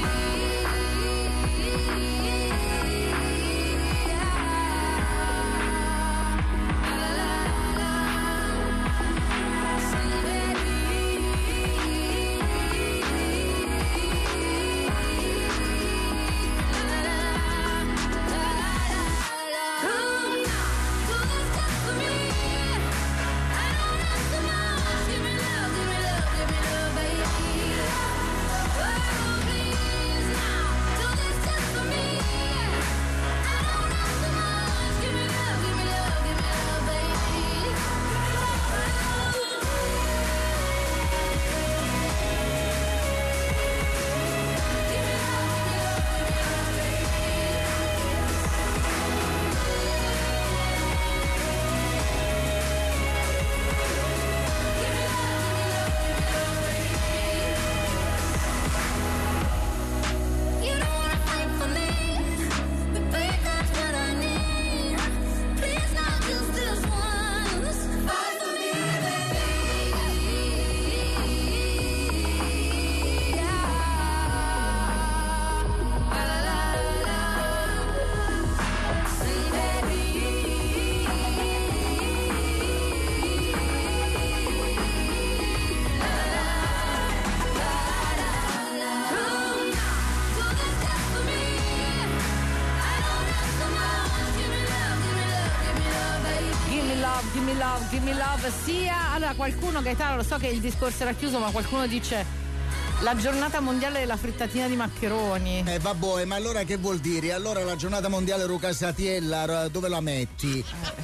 Gimme Love sia. Allora qualcuno, Gaetano, lo so che il discorso era chiuso, ma qualcuno dice la giornata mondiale della frittatina di maccheroni. Eh vabbè, ma allora che vuol dire? Allora la giornata mondiale Rucasatiella dove la metti?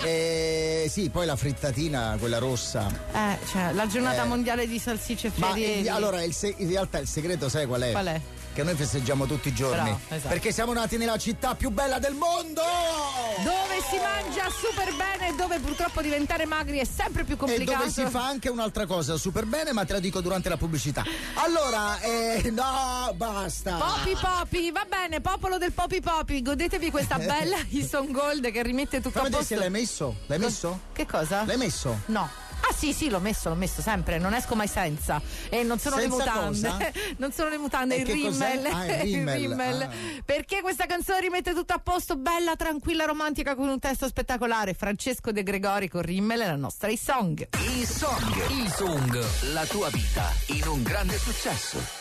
Eh, sì, poi la frittatina, quella rossa. Eh, cioè la giornata eh. mondiale di salsicce e Ma frieri. allora il se- in realtà il segreto sai qual è? Qual è? Che noi festeggiamo tutti i giorni. Bravo, esatto. Perché siamo nati nella città più bella del mondo! Dove si mangia super bene e dove purtroppo diventare magri è sempre più complicato. E dove si fa anche un'altra cosa super bene, ma te la dico durante la pubblicità. Allora, eh, no, basta. Popi Popi, va bene, popolo del Popi Popi, godetevi questa bella Ison Gold che rimette tutto Fammi a posto. Se l'hai messo? L'hai messo? Che cosa? L'hai messo? No. Ah sì sì, l'ho messo, l'ho messo sempre, non esco mai senza. E non sono senza le mutande. Cosa? Non sono le mutande, il rimmel. Ah, il rimmel. il rimmel. Ah. Perché questa canzone rimette tutto a posto, bella, tranquilla, romantica, con un testo spettacolare. Francesco De Gregori con Rimmel è la nostra E-Song. E-Song, E-Song, la tua vita in un grande successo.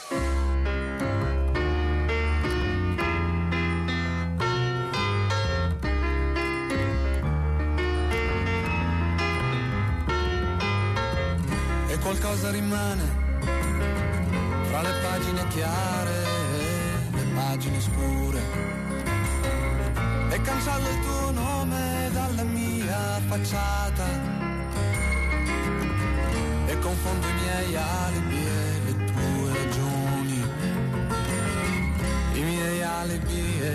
Qualcosa rimane fra le pagine chiare e le pagine scure, e cancello il tuo nome dalla mia facciata e confondo i miei alibi e le tue ragioni, i miei alibi e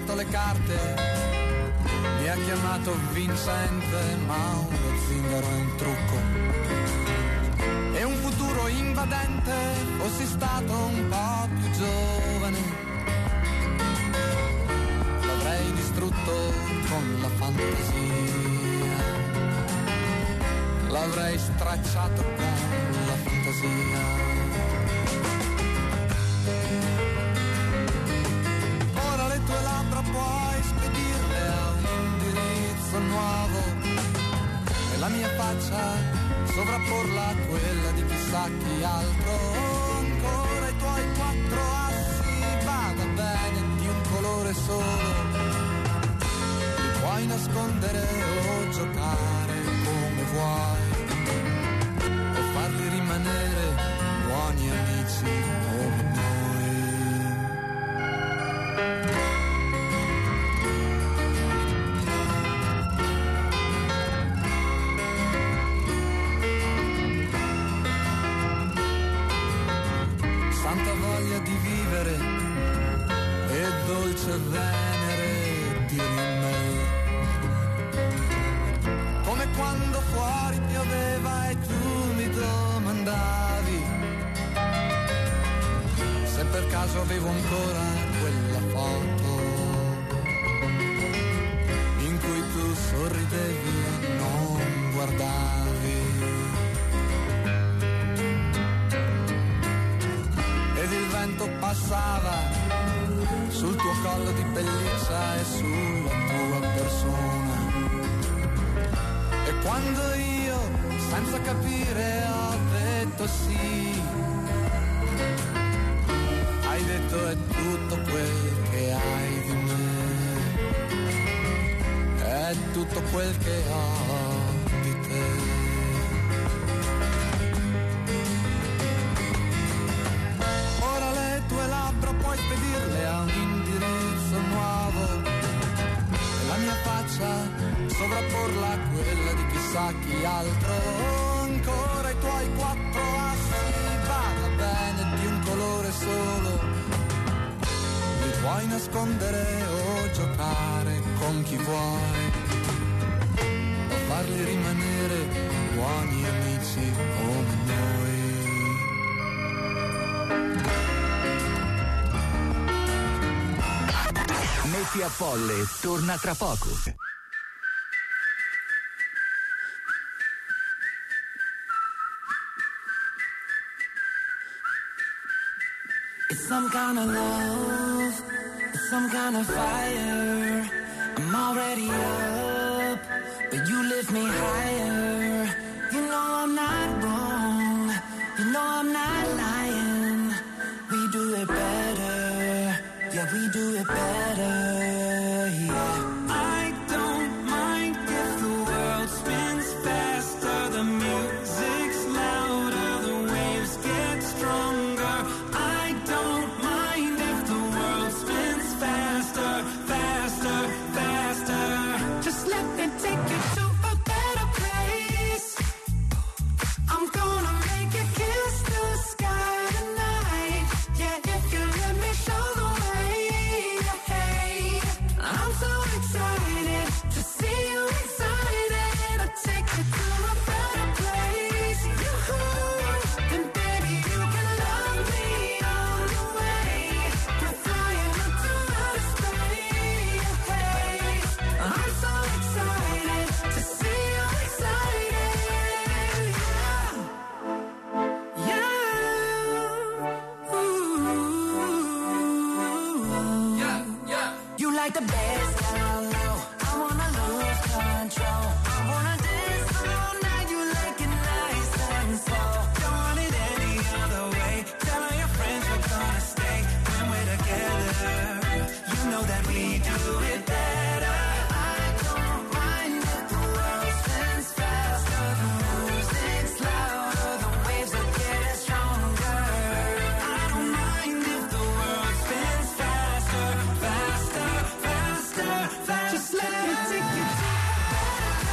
letto le carte, mi ha chiamato vincente, ma uno zingaro è un trucco. E un futuro invadente, fossi stato un po' più giovane, l'avrei distrutto con la fantasia, l'avrei stracciato con la fantasia. Ora le tue labbra puoi spedirle a un indirizzo nuovo e la mia faccia sovrapporla a quella di chissà chi altro. Ancora i tuoi quattro assi, vada bene, di un colore solo, li puoi nascondere o giocare come vuoi, o farli rimanere buoni amici come noi. Santa voglia di vivere e dolce venere di me, come quando fuori pioveva e tu mi domandavi se per caso avevo ancora quella foto in cui tu sorridevi e non guardavi. Ed il vento passava sul tuo collo di pelliccia e sulla tua persona. E quando io, senza capire, ho detto sì, hai detto è tutto quel che hai di me, è tutto quel che ho di te. Puoi spedirle a un indirizzo nuovo e la mia faccia sovrapporla a quella di chissà chi altro. Ancora i tuoi quattro assi, vada bene, di un colore solo, li puoi nascondere o giocare con chi vuoi, o farli rimanere buoni amici come noi. Metti a Polle torna tra poco. It's some kind of love, it's some kind of fire. I'm already up, but you lift me higher. You know I'm not wrong, you know I'm not lying. We do it better, yeah, we do it better, yeah. I don't mind if the world spins faster, the music's louder, the waves get stronger. I don't mind if the world spins faster, faster, faster. Just let me take you to a better place. I'm gonna make you kiss the sky tonight. Yeah, if you let me show the way. Hey, I'm so excited to see you excited. I'll take you to a better place. You, and baby, you can love me all the way. We're flying up to outer space. Hey, I'm so excited to see you excited. Yeah, yeah, ooh, yeah, yeah. You like the best down low. I wanna lose control. I wanna dance all night. You like it nice and slow. Don't want it any other way. Tell all your friends we're gonna stay when we're together. You know that we do it better. I don't mind if the world spins faster, the music's louder, the waves are getting stronger. I don't mind if the world spins faster, faster, faster, faster. Just let me take you to a better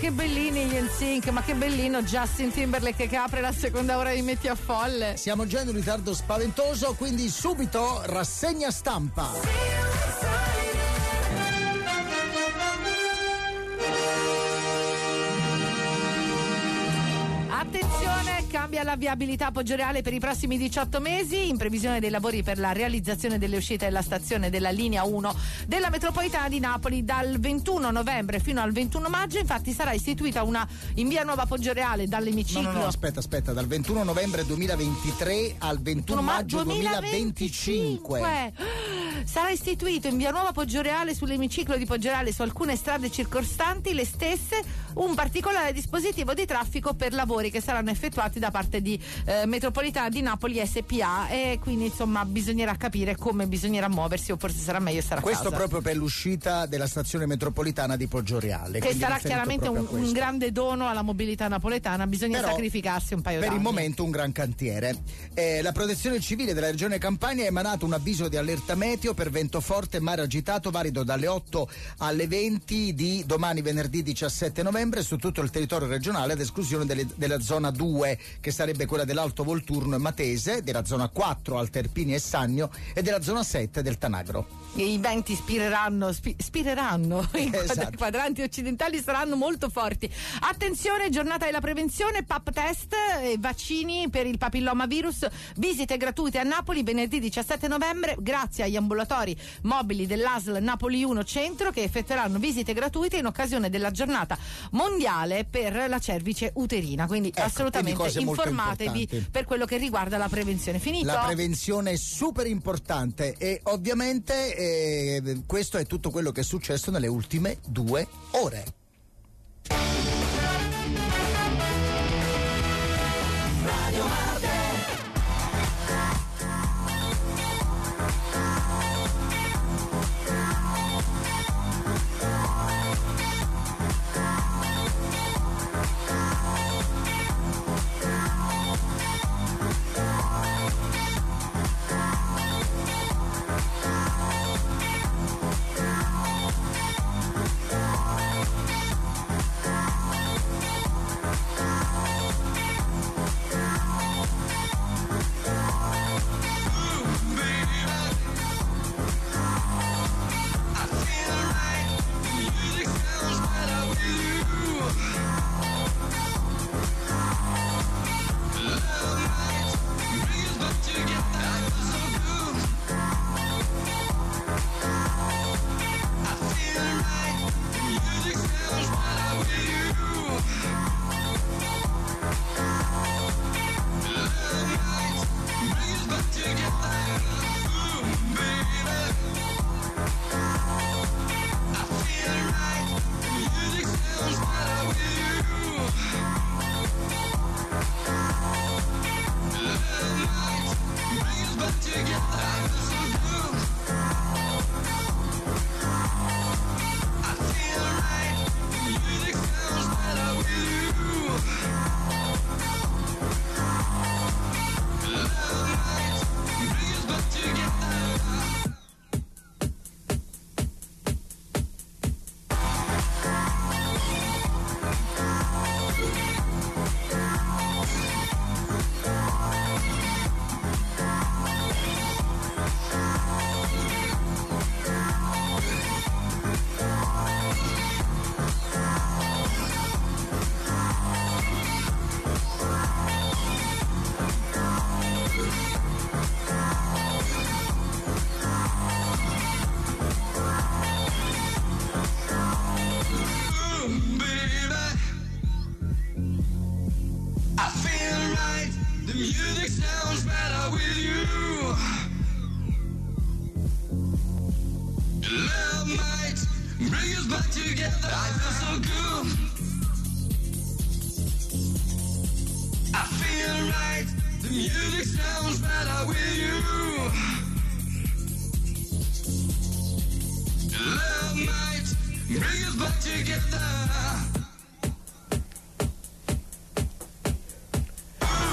che bellini gli N Sync, ma che bellino Justin Timberlake che apre la seconda ora di Metti a Folle. Siamo già in un ritardo spaventoso, quindi subito rassegna stampa. Attenzione, cambia la viabilità Poggioreale per i prossimi diciotto mesi in previsione dei lavori per la realizzazione delle uscite della stazione della linea uno della metropolitana di Napoli. Dal ventuno novembre fino al ventuno maggio infatti sarà istituita una in via Nuova Poggioreale dall'emiciclo. No, no, no, aspetta, aspetta, dal ventuno novembre duemilaventitré al ventuno maggio duemilaventicinque. duemilaventicinque. Sarà istituito in via Nuova Poggioreale sull'emiciclo di Poggioreale su alcune strade circostanti le stesse un particolare dispositivo di traffico per lavori che saranno effettuati da parte di eh, Metropolitana di Napoli S P A, e quindi insomma bisognerà capire come bisognerà muoversi, o forse sarà meglio stare a Questo casa. proprio per l'uscita della stazione metropolitana di Poggioreale, che sarà chiaramente un, un grande dono alla mobilità napoletana, bisogna Però, sacrificarsi un paio per d'anni. il momento un gran cantiere. Eh, la protezione civile della regione Campania ha emanato un avviso di allerta meteo per vento forte e mare agitato valido dalle otto alle venti di domani venerdì diciassette novembre su tutto il territorio regionale, ad esclusione delle, della zona due, che sarebbe quella dell'Alto Volturno e Matese, della zona quattro Alterpini e Sannio e della zona sette del Tanagro. E i venti spireranno, spi- spireranno i Esatto. quadranti occidentali saranno molto forti. Attenzione, giornata della prevenzione, P A P test e vaccini per il papillomavirus, visite gratuite a Napoli venerdì diciassette novembre grazie agli ambulatori mobili dell'A S L Napoli uno Centro, che effettueranno visite gratuite in occasione della giornata mondiale per la cervice uterina, quindi ecco, assolutamente quindi cose molto informatevi importanti per quello che riguarda la prevenzione. Finito? La prevenzione è super importante e ovviamente eh, questo è tutto quello che è successo nelle ultime due ore. Radio Marde.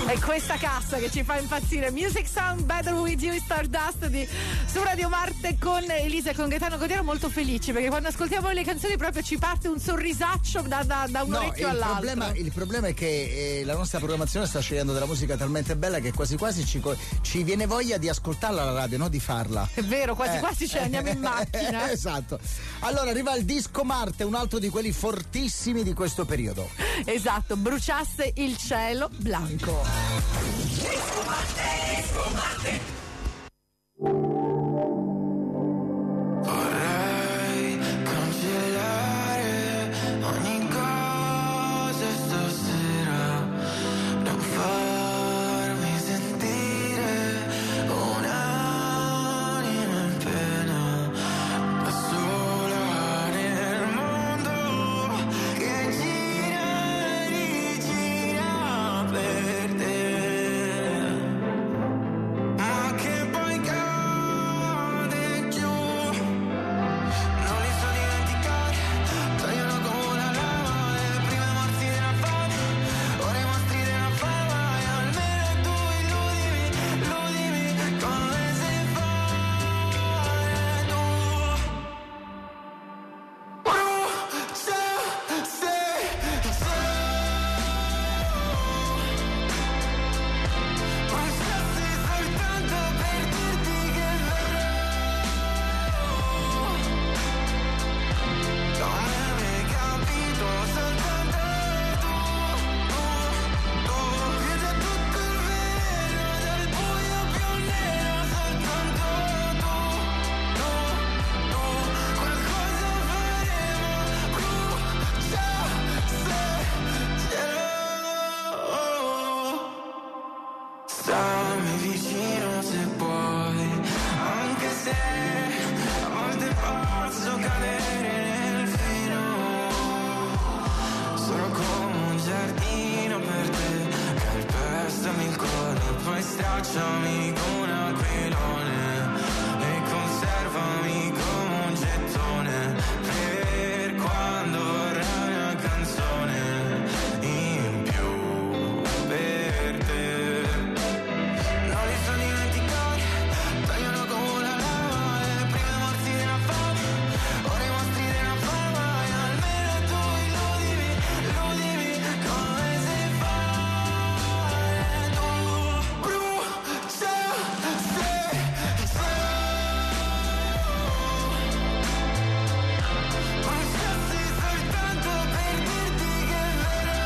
È questa cassa che ci fa impazzire. Music Sound Better With You, Stardust di, su Radio Marte con Elisa e con Gaetano Gaudiero, molto felici perché quando ascoltiamo le canzoni proprio ci parte un sorrisaccio da, da, da un no, orecchio il all'altro. Problema, il problema è che eh, la nostra programmazione sta scegliendo della musica talmente bella che quasi quasi ci, ci viene voglia di ascoltarla alla radio, non di farla. È vero, quasi eh. quasi ce ne andiamo in macchina. Esatto. Allora arriva il disco Marte, un altro di quelli fortissimi di questo periodo. Esatto, bruciasse il cielo bianco. Disco Marte, Disco Marte. Vorrei cancellare ogni cosa stasera, non farmi sentire un'anima in pena, da sola nel mondo che gira e rigira per te. Ma che poi cade giù, non li so dimenticare, tagliano come una lama, le prime morti della fame, ora i mostri della fama, e almeno tu illudimi, illudimi come sei fare tu. Brucia se bruciassi soltanto per dirti che è vero, come avevi capito soltanto tu, tu, tu, che da tutto il vero, dal buio più nero soltanto tu, tu, tu, qualcosa faremo, brucia se cielo. Stammi vicino se puoi, anche se a volte posso cadere nel filo. Sono come un giardino per te, calpestami il cuore, poi stracciami con un aquilone e conservami come un gettone per quando vorrai una canzone in più per te. Non li so dimenticare, tagliano come una lama, le prime morti della fame, ora i mostri della fama, e almeno tu illudimi, illudimi come sei fare tu. Brucia se bruciassi soltanto per dirti che è vero,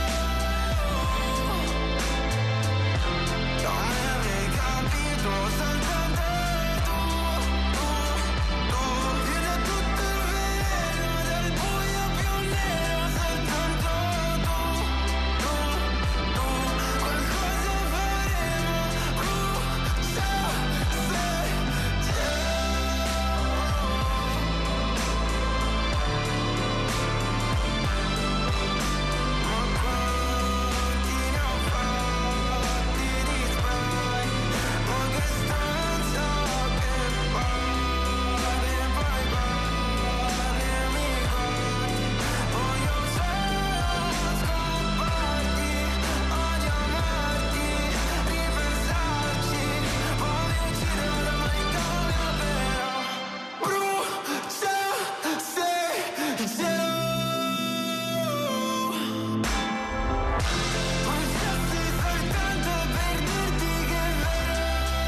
come avevi capito soltanto tu, tu, tu, che da tutto il vero, dal buio più nero soltanto tu, tu, tu, qualcosa faremo, brucia se cielo. Ma quanti ne ho fatti di sbagli, ma che stanza che parli e poi parli e mi guardi, voglio solo scomparti, odio amarti, ripensarci, voglio uccidere da manicomio però, brucia se cielo. Bruciassi soltanto per dirti che è vero,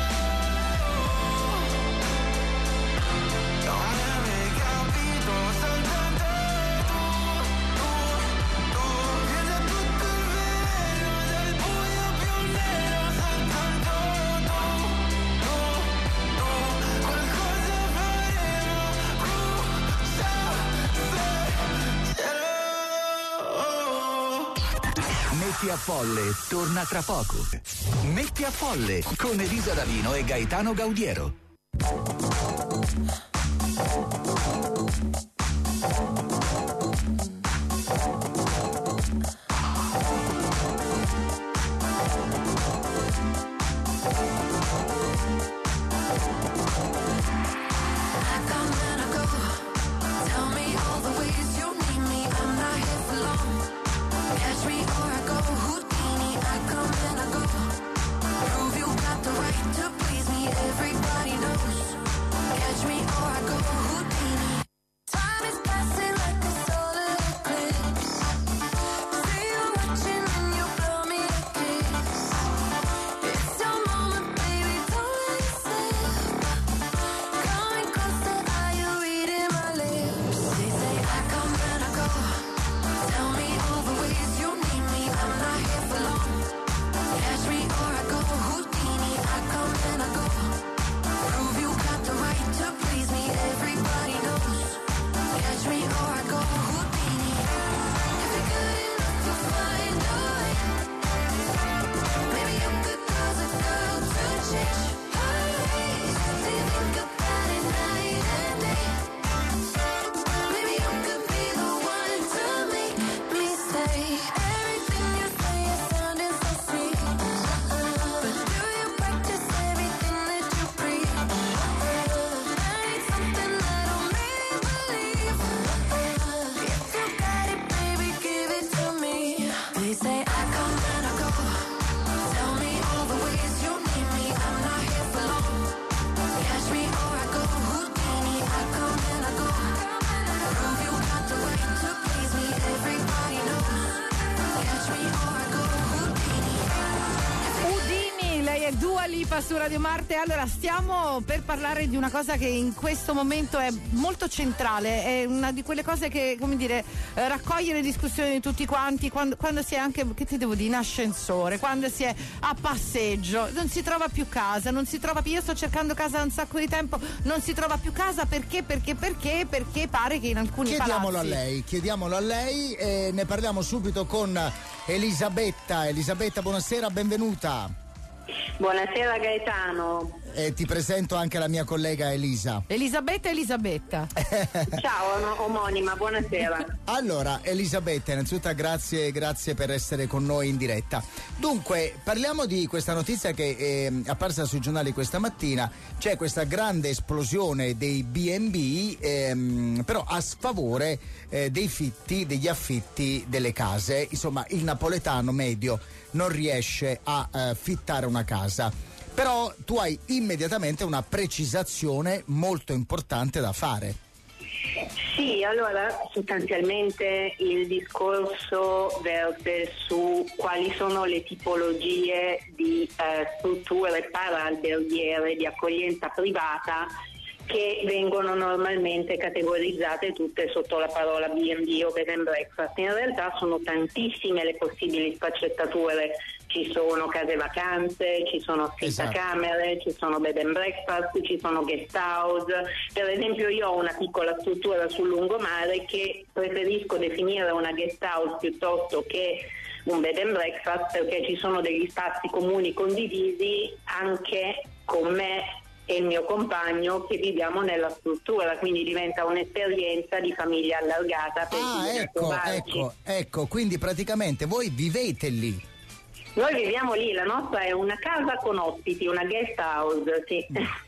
come avevi capito soltanto tu, tu, tu, che da tutto il vero, dal buio più nero soltanto tu, tu, tu, qualcosa faremo, brucia se cielo. Metti a Folle torna tra poco. Metti a Folle con Elisa D'Alino e Gaetano Gaudiero. I come and I go. Tell me all the ways you need me. I'm not here for long. Catch me or I go Houdini. I come and I go. Dua Lipa su Radio Marte. Allora, stiamo per parlare di una cosa che in questo momento è molto centrale, è una di quelle cose che, come dire, eh, raccoglie le discussioni di tutti quanti quando, quando si è anche, che ti devo dire, in ascensore, quando si è a passeggio, non si trova più casa, non si trova più, io sto cercando casa da un sacco di tempo, non si trova più casa perché, perché, perché, perché pare che in alcuni chiediamolo palazzi... a lei, chiediamolo a lei e ne parliamo subito con Elisabetta. Elisabetta, buonasera, benvenuta. Buonasera Gaetano. E ti presento anche la mia collega Elisa. Elisabetta Elisabetta. Ciao, no, omonima, buonasera. Allora, Elisabetta, innanzitutto grazie, grazie per essere con noi in diretta. Dunque, parliamo di questa notizia che è apparsa sui giornali questa mattina. C'è questa grande esplosione dei B and B, ehm, però a sfavore eh, dei fitti, degli affitti delle case. Insomma, il napoletano medio non riesce a eh, fittare una casa. Però tu hai immediatamente una precisazione molto importante da fare. Sì, allora sostanzialmente il discorso verte su quali sono le tipologie di eh, strutture paralberghiere di accoglienza privata che vengono normalmente categorizzate tutte sotto la parola B and B o bed and breakfast. In realtà sono tantissime le possibili sfaccettature. Ci sono case vacanze, ci sono affittacamere, esatto. Ci sono bed and breakfast, ci sono guest house. Per esempio io ho una piccola struttura sul lungomare che preferisco definire una guest house piuttosto che un bed and breakfast, perché ci sono degli spazi comuni condivisi anche con me e il mio compagno che viviamo nella struttura, quindi diventa un'esperienza di famiglia allargata per ah, ecco, ecco, ecco, quindi praticamente voi vivete lì. Noi viviamo lì, la nostra è una casa con ospiti, una guest house, sì.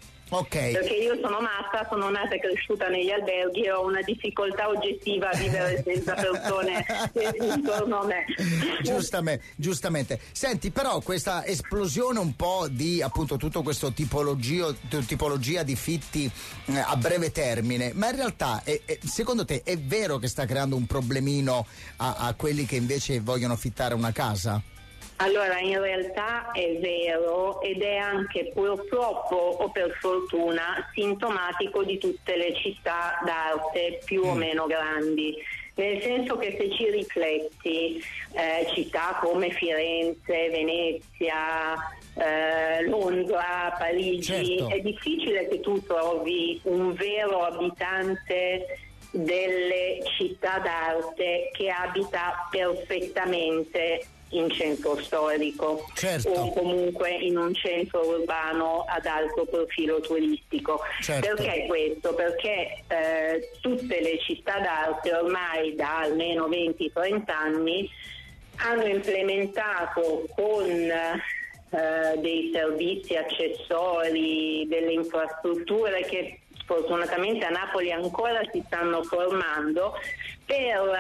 Ok. Perché io sono matta, sono nata e cresciuta negli alberghi e ho una difficoltà oggettiva a vivere senza persone intorno a me. Giustamente, giustamente. Senti, però questa esplosione un po' di appunto tutto questo tipologia, tipologia di fitti eh, a breve termine, ma in realtà è, è, secondo te è vero che sta creando un problemino a, a quelli che invece vogliono fittare una casa? Allora, in realtà è vero ed è anche purtroppo o per fortuna sintomatico di tutte le città d'arte più o meno grandi. Nel senso che se ci rifletti, eh, città come Firenze, Venezia, eh, Londra, Parigi, certo. È difficile che tu trovi un vero abitante delle città d'arte che abita perfettamente in centro storico, certo. O comunque in un centro urbano ad alto profilo turistico. Certo. Perché questo? Perché eh, tutte le città d'arte ormai da almeno venti trenta anni hanno implementato con eh, dei servizi accessori, delle infrastrutture che sfortunatamente a Napoli ancora si stanno formando per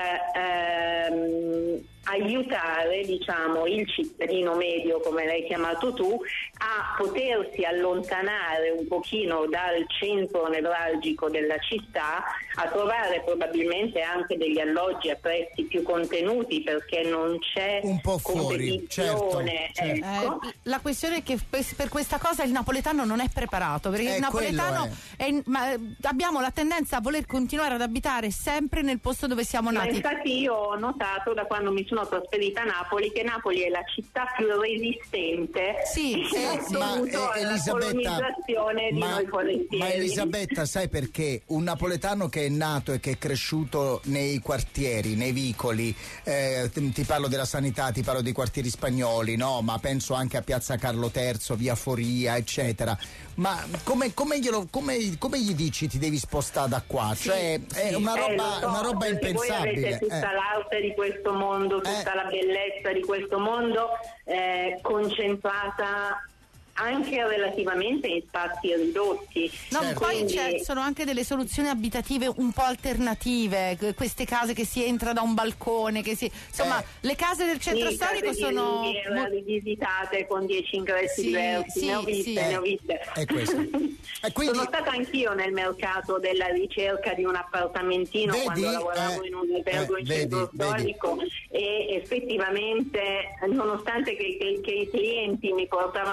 ehm, aiutare, diciamo, il cittadino medio, come l'hai chiamato tu, a potersi allontanare un pochino dal centro nevralgico della città, a trovare probabilmente anche degli alloggi a prezzi più contenuti perché non c'è un po' fuori, certo, certo. Ecco. Eh, la questione è che per questa cosa il napoletano non è preparato, perché eh, il napoletano è. È, ma, abbiamo la tendenza a voler continuare ad abitare sempre nel posto dove siamo nati. Ma infatti io ho notato da quando mi sono trasferita a Napoli che Napoli è la città più resistente sì, eh, sì, ma eh, Elisabetta, di ma, noi forestieri. Ma Elisabetta, sai perché? Un napoletano che è nato e che è cresciuto nei quartieri, nei vicoli, eh, ti parlo della sanità, ti parlo dei quartieri spagnoli, no? Ma penso anche a Piazza Carlo terzo, Via Foria, eccetera. Ma come, come, glielo, come, come gli dici ti devi spostare da qua? Sì, cioè è sì, una roba, eh, so, una roba impensabile. Voi avete tutta eh. l'arte di questo mondo, tutta eh. la bellezza di questo mondo eh, concentrata anche relativamente in spazi ridotti. No, certo. Poi Quindi... c'è, sono anche delle soluzioni abitative un po' alternative, queste case che si entra da un balcone, che si, insomma, eh. le case del centro sì, storico case sono di ringhiera, rivisitate con dieci ingressi sì, diversi, sì, ne ho viste, sì. ne ho viste. È questo. E quindi... Sono stata anch'io nel mercato della ricerca di un appartamentino vedi? quando lavoravo eh, in un albergo eh, in vedi, centro storico vedi. E effettivamente, nonostante che, che, che i clienti mi portavano da mangiare,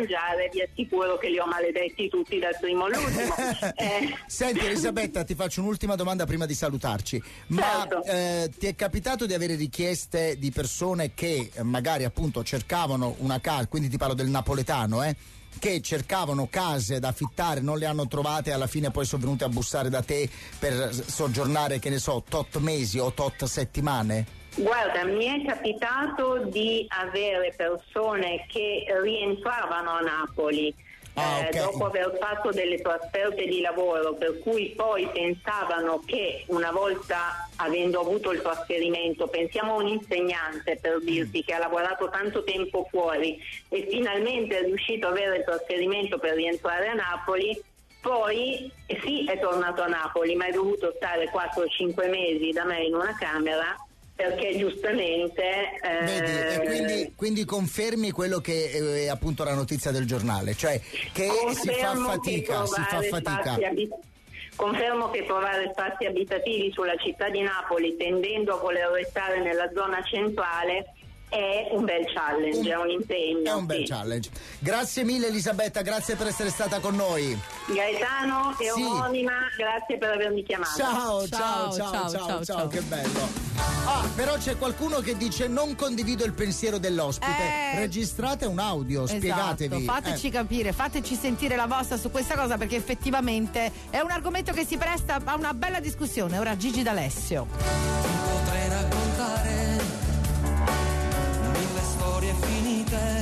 mangiare, vi assicuro che li ho maledetti tutti dal primo all'ultimo. eh. Senti Elisabetta, ti faccio un'ultima domanda prima di salutarci. Ma certo. eh, ti è capitato di avere richieste di persone che eh, magari appunto cercavano una casa, quindi ti parlo del napoletano, eh? che cercavano case da affittare, non le hanno trovate e alla fine poi sono venute a bussare da te per soggiornare, che ne so, tot mesi o tot settimane? Guarda, mi è capitato di avere persone che rientravano a Napoli ah, eh, okay. dopo aver fatto delle trasferte di lavoro, per cui poi pensavano che una volta avendo avuto il trasferimento, pensiamo a un insegnante per dirti che ha lavorato tanto tempo fuori e finalmente è riuscito ad avere il trasferimento per rientrare a Napoli, poi eh sì è tornato a Napoli ma è dovuto stare quattro o cinque mesi da me in una camera perché giustamente eh, Vedi, e quindi, quindi confermi quello che è appunto la notizia del giornale, cioè che si fa fatica, si fa fatica. Abit- confermo che trovare spazi abitativi sulla città di Napoli tendendo a voler restare nella zona centrale è un bel challenge, è un impegno. È un bel sì. challenge. Grazie mille Elisabetta, grazie per essere stata con noi. Gaetano e sì. omonima, grazie per avermi chiamato. Ciao, ciao, ciao, ciao, ciao, ciao, ciao. Che bello. Ah, però c'è qualcuno che dice non condivido il pensiero dell'ospite. Eh, Registrate un audio, esatto, spiegatevi. Fateci eh. capire, fateci sentire la vostra su questa cosa perché effettivamente è un argomento che si presta a una bella discussione. Ora Gigi D'Alessio. Potrei raccontare mille storie finite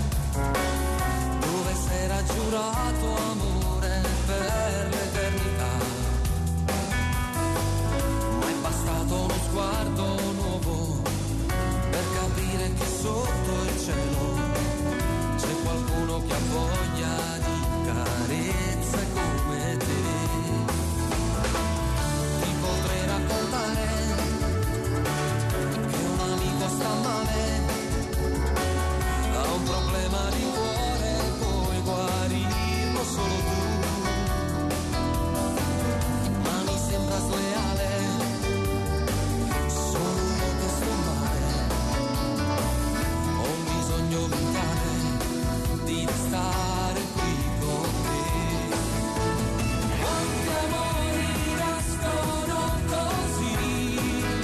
dove s'era giurato amore per l'eternità, ma è bastato uno sguardo nuovo per capire che sotto il cielo c'è qualcuno che ha voglia di carezze come te. Ti potrei raccontare che un amico sta male, ha un problema di cuore, puoi guarirlo solo tu, ma mi sembra sleale, sono io che sto male, ho un bisogno vitale di stare qui con te. Quanti amori nascono così,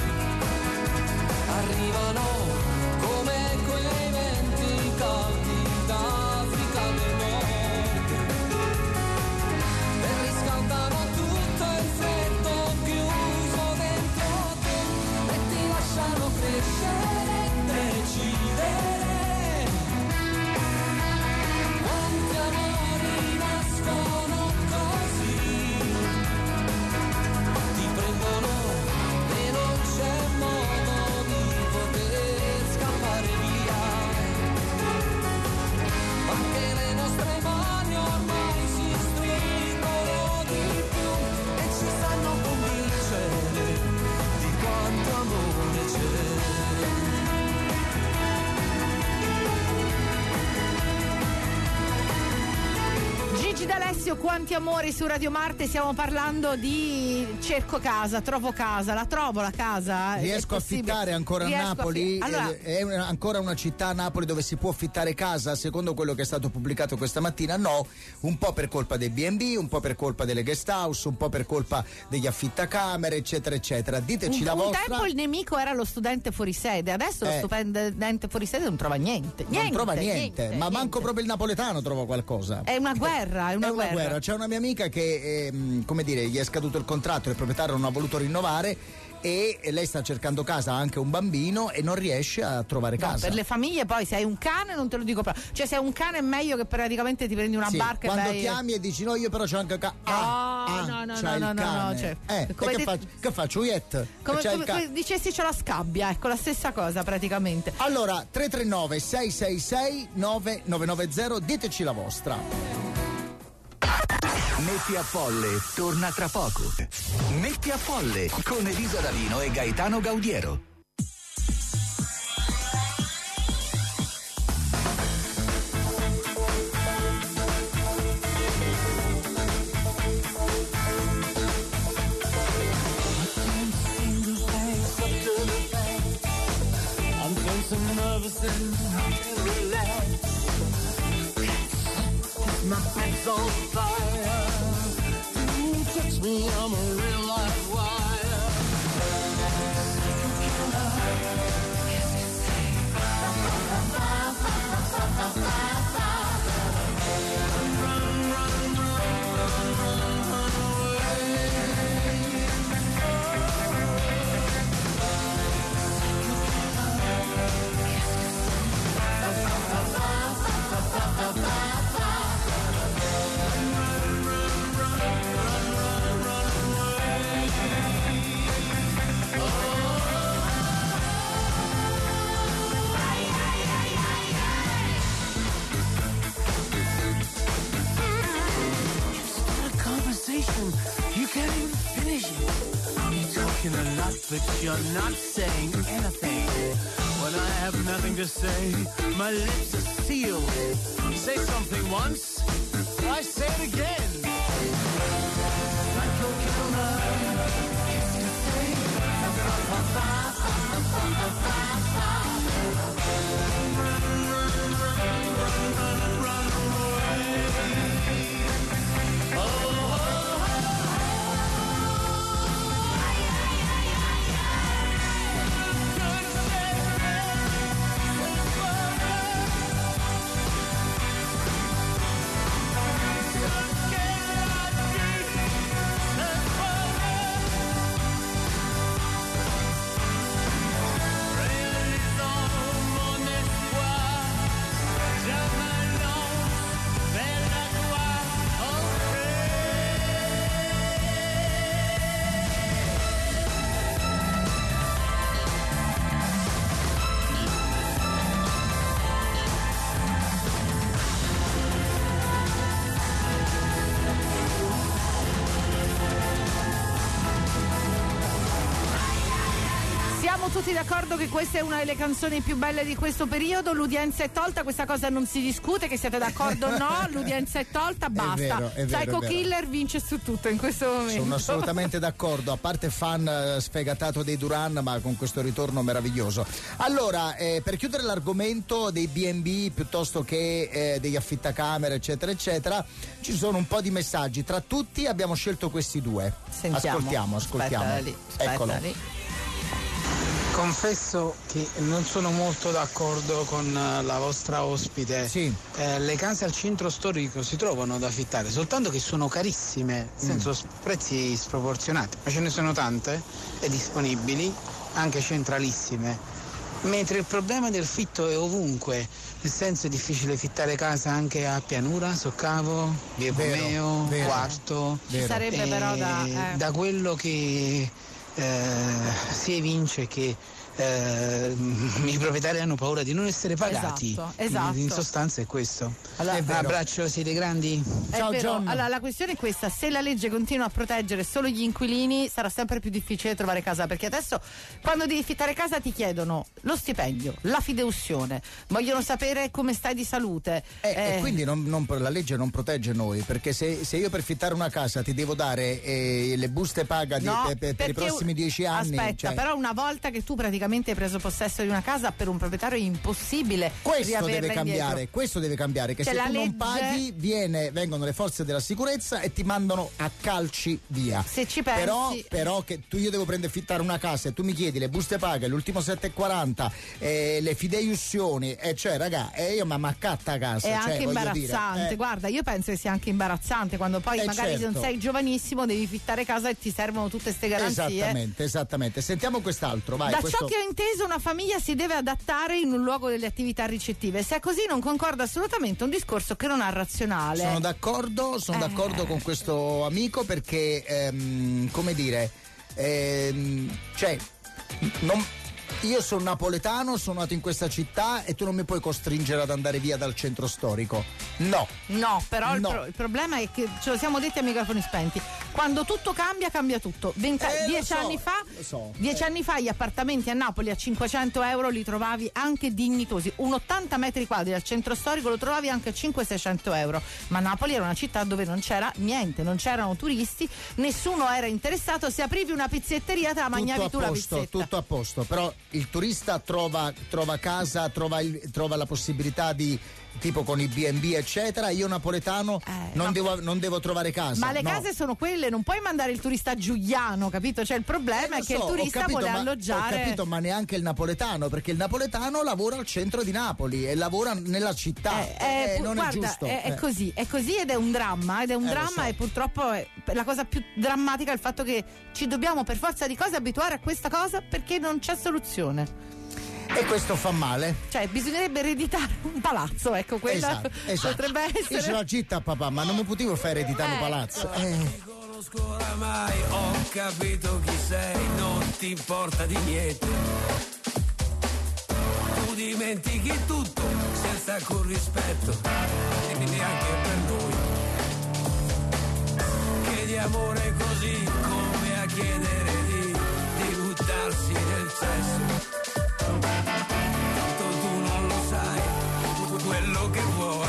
arrivano come quei venti caldi d'Africa del Nord e riscaldano tutto il freddo chiuso dentro te e ti lasciano crescere e decidere. Quanti amori nascono così, ti prendono e non c'è modo di poter scappare via, anche le nostre mani ormai si stringono di più e ci stanno convincere di quanto amore c'è. Gigi D'Alessio, quanti amori su Radio Marte, stiamo parlando di cerco casa, trovo casa, la trovo la casa? Riesco a affittare ancora a Riesco Napoli? A fi- allora, è una, ancora una città a Napoli dove si può affittare casa? Secondo quello che è stato pubblicato questa mattina no, un po' per colpa dei bi e bi, un po' per colpa delle guest house, un po' per colpa degli affittacamere eccetera eccetera. Diteci un, la un vostra. tempo il nemico era lo studente fuori sede, adesso Eh. lo studente fuori sede non trova niente, niente non trova niente, niente ma niente. manco proprio il napoletano trova qualcosa. È una guerra, è una, È una guerra. guerra. C'è una mia amica che, ehm, come dire, gli è scaduto il contratto, il proprietario non ha voluto rinnovare e lei sta cercando casa, ha anche un bambino e non riesce a trovare No, casa. per le famiglie poi se hai un cane non te lo dico proprio, cioè se hai un cane è meglio che praticamente ti prendi una Sì, barca quando e vai... chiami e dici no io però c'ho anche ca- ah, No, ah, no, no, c'hai no, il no, cane. no, cioè, eh, come e che, de- faccio, che faccio? Uiet? come, C'hai il come, ca- come dicessi c'ho la scabbia, ecco la stessa cosa praticamente. Allora tre tre nove sei sei sei nove nove nove zero, diteci la vostra. Metti a Folle torna tra poco. Metti a Folle con Elisa D'Alino e Gaetano Gaudiero. I'm feeling so nervous and relaxed. My bed's on fire. Don't touch me, I'm a real live wire. Yes, you say. Run, run, run, run, run, run away. You can't even finish it. You're talking a lot, but you're not saying anything. When I have nothing to say, my lips are sealed. Say something once, I say it again. Psycho killer. Yes, you say. Run, run, run, run, run, run away. Oh. Tutti d'accordo che questa è una delle canzoni più belle di questo periodo, l'udienza è tolta, questa cosa non si discute, che siete d'accordo o no, l'udienza è tolta, basta. È vero, è vero, Psycho è vero. Killer vince su tutto in questo momento. Sono assolutamente d'accordo, a parte fan sfegatato dei Duran, ma con questo ritorno meraviglioso. Allora, eh, per chiudere l'argomento dei bi e bi piuttosto che eh, degli affittacamere, eccetera, eccetera, ci sono un po' di messaggi. Tra tutti abbiamo scelto questi due. Sentiamo. Ascoltiamo, ascoltiamo. Aspetta lì, aspetta Eccolo. lì. Confesso che non sono molto d'accordo con la vostra ospite. Sì. Eh, le case al centro storico si trovano da affittare, soltanto che sono carissime, nel senso mm. prezzi sproporzionati, ma ce ne sono tante e disponibili, anche centralissime. Mentre il problema del fitto è ovunque, nel senso è difficile fittare casa anche a Pianura, Soccavo, Via Pomeo, vero, Quarto. Ci sarebbe eh, però da... Eh. Da quello che eh, si evince che eh, i proprietari hanno paura di non essere pagati. Esatto, esatto. In sostanza è questo. Allora, Un abbraccio, siete grandi. È Ciao vero. John. Allora, la questione è questa: se la legge continua a proteggere solo gli inquilini, sarà sempre più difficile trovare casa, perché adesso quando devi fittare casa ti chiedono lo stipendio, la fideiussione, vogliono sapere come stai di salute. Eh, eh, E quindi non, non, la legge non protegge noi, perché se, se io per fittare una casa ti devo dare eh, le buste paga di, no, per, per, per i perché- prossimi dieci anni. Aspetta, cioè, però una volta che tu praticamente hai preso possesso di una casa, per un proprietario è impossibile questo riaverla deve cambiare, indietro. questo deve cambiare, che Cioè, se la tu legge- non paghi viene, vengono le forze della sicurezza e ti mandano a calci via. Se ci pensi, Però, però che tu io devo prendere e fittare una casa e tu mi chiedi le buste paga, l'ultimo sette e quaranta, eh, le fideiussioni, e eh, cioè raga, eh, io ma maccatta a casa. è cioè, anche voglio imbarazzante, dire, eh, guarda, io penso che sia anche imbarazzante quando poi Eh, magari certo. non sei giovanissimo, devi fittare casa e ti servono tutte queste garanzie. Esattamente, esattamente. Sentiamo quest'altro, vai. Da questo... ciò che ho inteso, una famiglia si deve adattare in un luogo delle attività ricettive. Se è così, non concorda assolutamente un discorso che non ha razionale. Sono d'accordo, sono Eh. d'accordo con questo amico perché, ehm, come dire, ehm, cioè, non, io sono napoletano, sono nato in questa città e tu non mi puoi costringere ad andare via dal centro storico. No. No, però il, No. pro- il problema è che ce lo siamo detti a microfoni spenti. Quando tutto cambia, cambia tutto. Venti, Eh, lo dieci so, anni fa, lo so. dieci Eh. anni fa gli appartamenti a Napoli a cinquecento euro li trovavi anche dignitosi. Un ottanta metri quadri al centro storico lo trovavi anche a cinquecento seicento euro. Ma Napoli era una città dove non c'era niente, non c'erano turisti, nessuno era interessato. Se aprivi una pizzetteria te la mangiavi Tutto tu a la posto, pizzetta. tutto a posto, però il turista trova, trova casa, trova, il- trova la possibilità di, tipo con i B and B eccetera. Io napoletano non, no. devo, non devo trovare casa. Ma le no. case sono quelle, non puoi mandare il turista giuliano, capito? Cioè il problema Eh, è lo che so, il turista ho capito, vuole ma, alloggiare. Ho capito, ma neanche il napoletano, perché il napoletano lavora al centro di Napoli e lavora nella città. Eh, eh, Eh, pu- non guarda, è giusto. È, è Eh. così, è così ed è un dramma, ed è un Eh, lo dramma so. e purtroppo è la cosa più drammatica è il fatto che ci dobbiamo per forza di cose abituare a questa cosa perché non c'è soluzione. E questo fa male. Cioè, bisognerebbe ereditare un palazzo, ecco, quella Esatto, esatto. potrebbe essere. Io ce l'ho gitta papà, ma non mi potevo fare ereditare un Eh. palazzo. Eh. Conosco oramai, ho capito chi sei, non ti importa di niente. Tu dimentichi tutto senza alcun rispetto, e neanche per noi. Chiedi amore così come a chiedere di, di buttarsi nel cesso. Tanto tu non lo sai, quello che vuoi.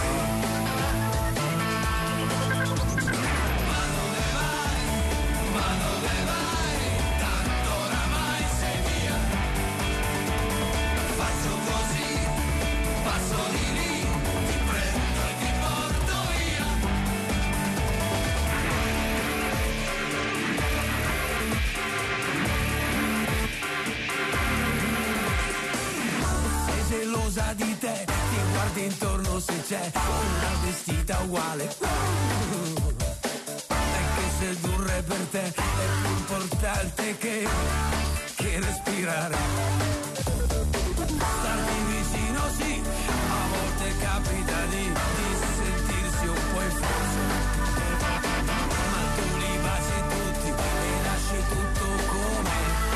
Gelosa di te, ti guardi intorno se c'è una vestita uguale. È che sedurre per te è più importante che, che respirare. Starti vicino sì, a volte capita di, di sentirsi un po' effuso. Ma tu li baci tutti e lasci tutto come.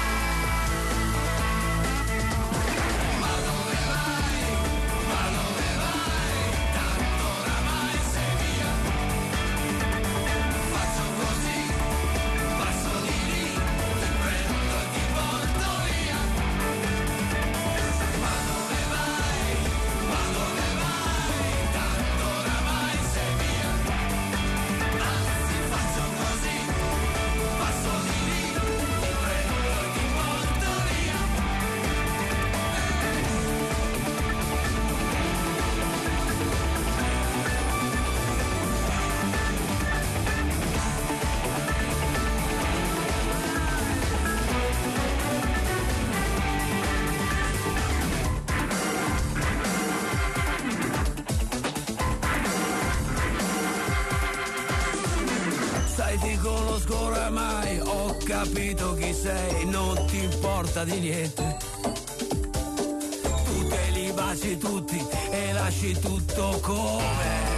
Sai, ti conosco oramai, ho capito chi sei, non ti importa di niente. Tu te li baci tutti e lasci tutto come.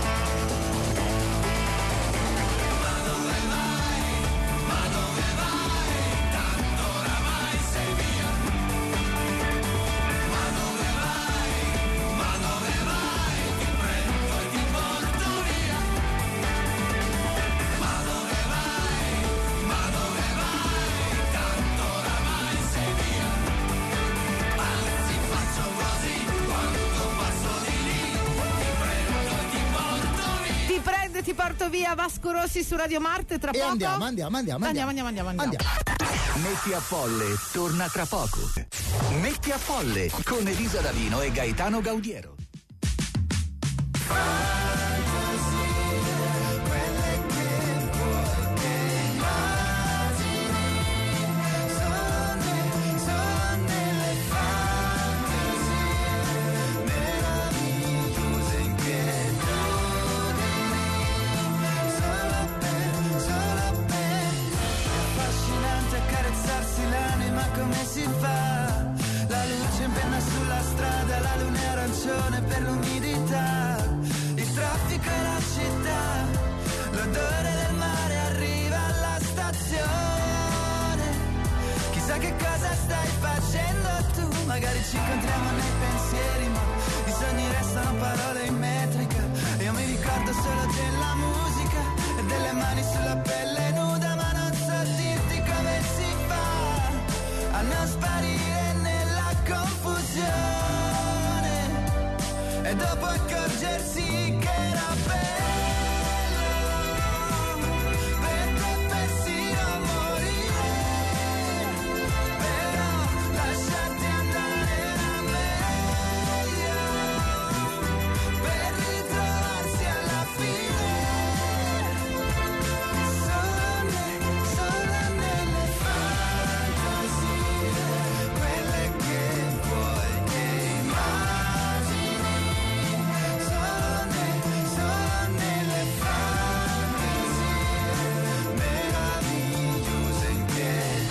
Ti porto via Vasco Rossi su Radio Marte tra E poco. andiamo, andiamo, andiamo, andiamo, andiamo, andiamo, andiamo. Metti a Polle torna tra poco. Metti a Polle con Elisa D'Alino e Gaetano Gaudiero. Come si fa? La luce in penna sulla strada, la luna è arancione per l'umidità, il traffico e la città, l'odore del mare arriva alla stazione. Chissà che cosa stai facendo tu, magari ci incontriamo nei pensieri, ma i sogni restano parole in metrica. Io mi ricordo solo della musica e delle mani sulla pelle nuda. e dopo accorgersi che era bello, per te persino morire, però lasciarti andare era meglio, per ritrovarsi alla fine, solo, solo nelle fantasie, quelle che vuoi che immagini, solo, ne, solo nelle fantasie meravigliose in piedi,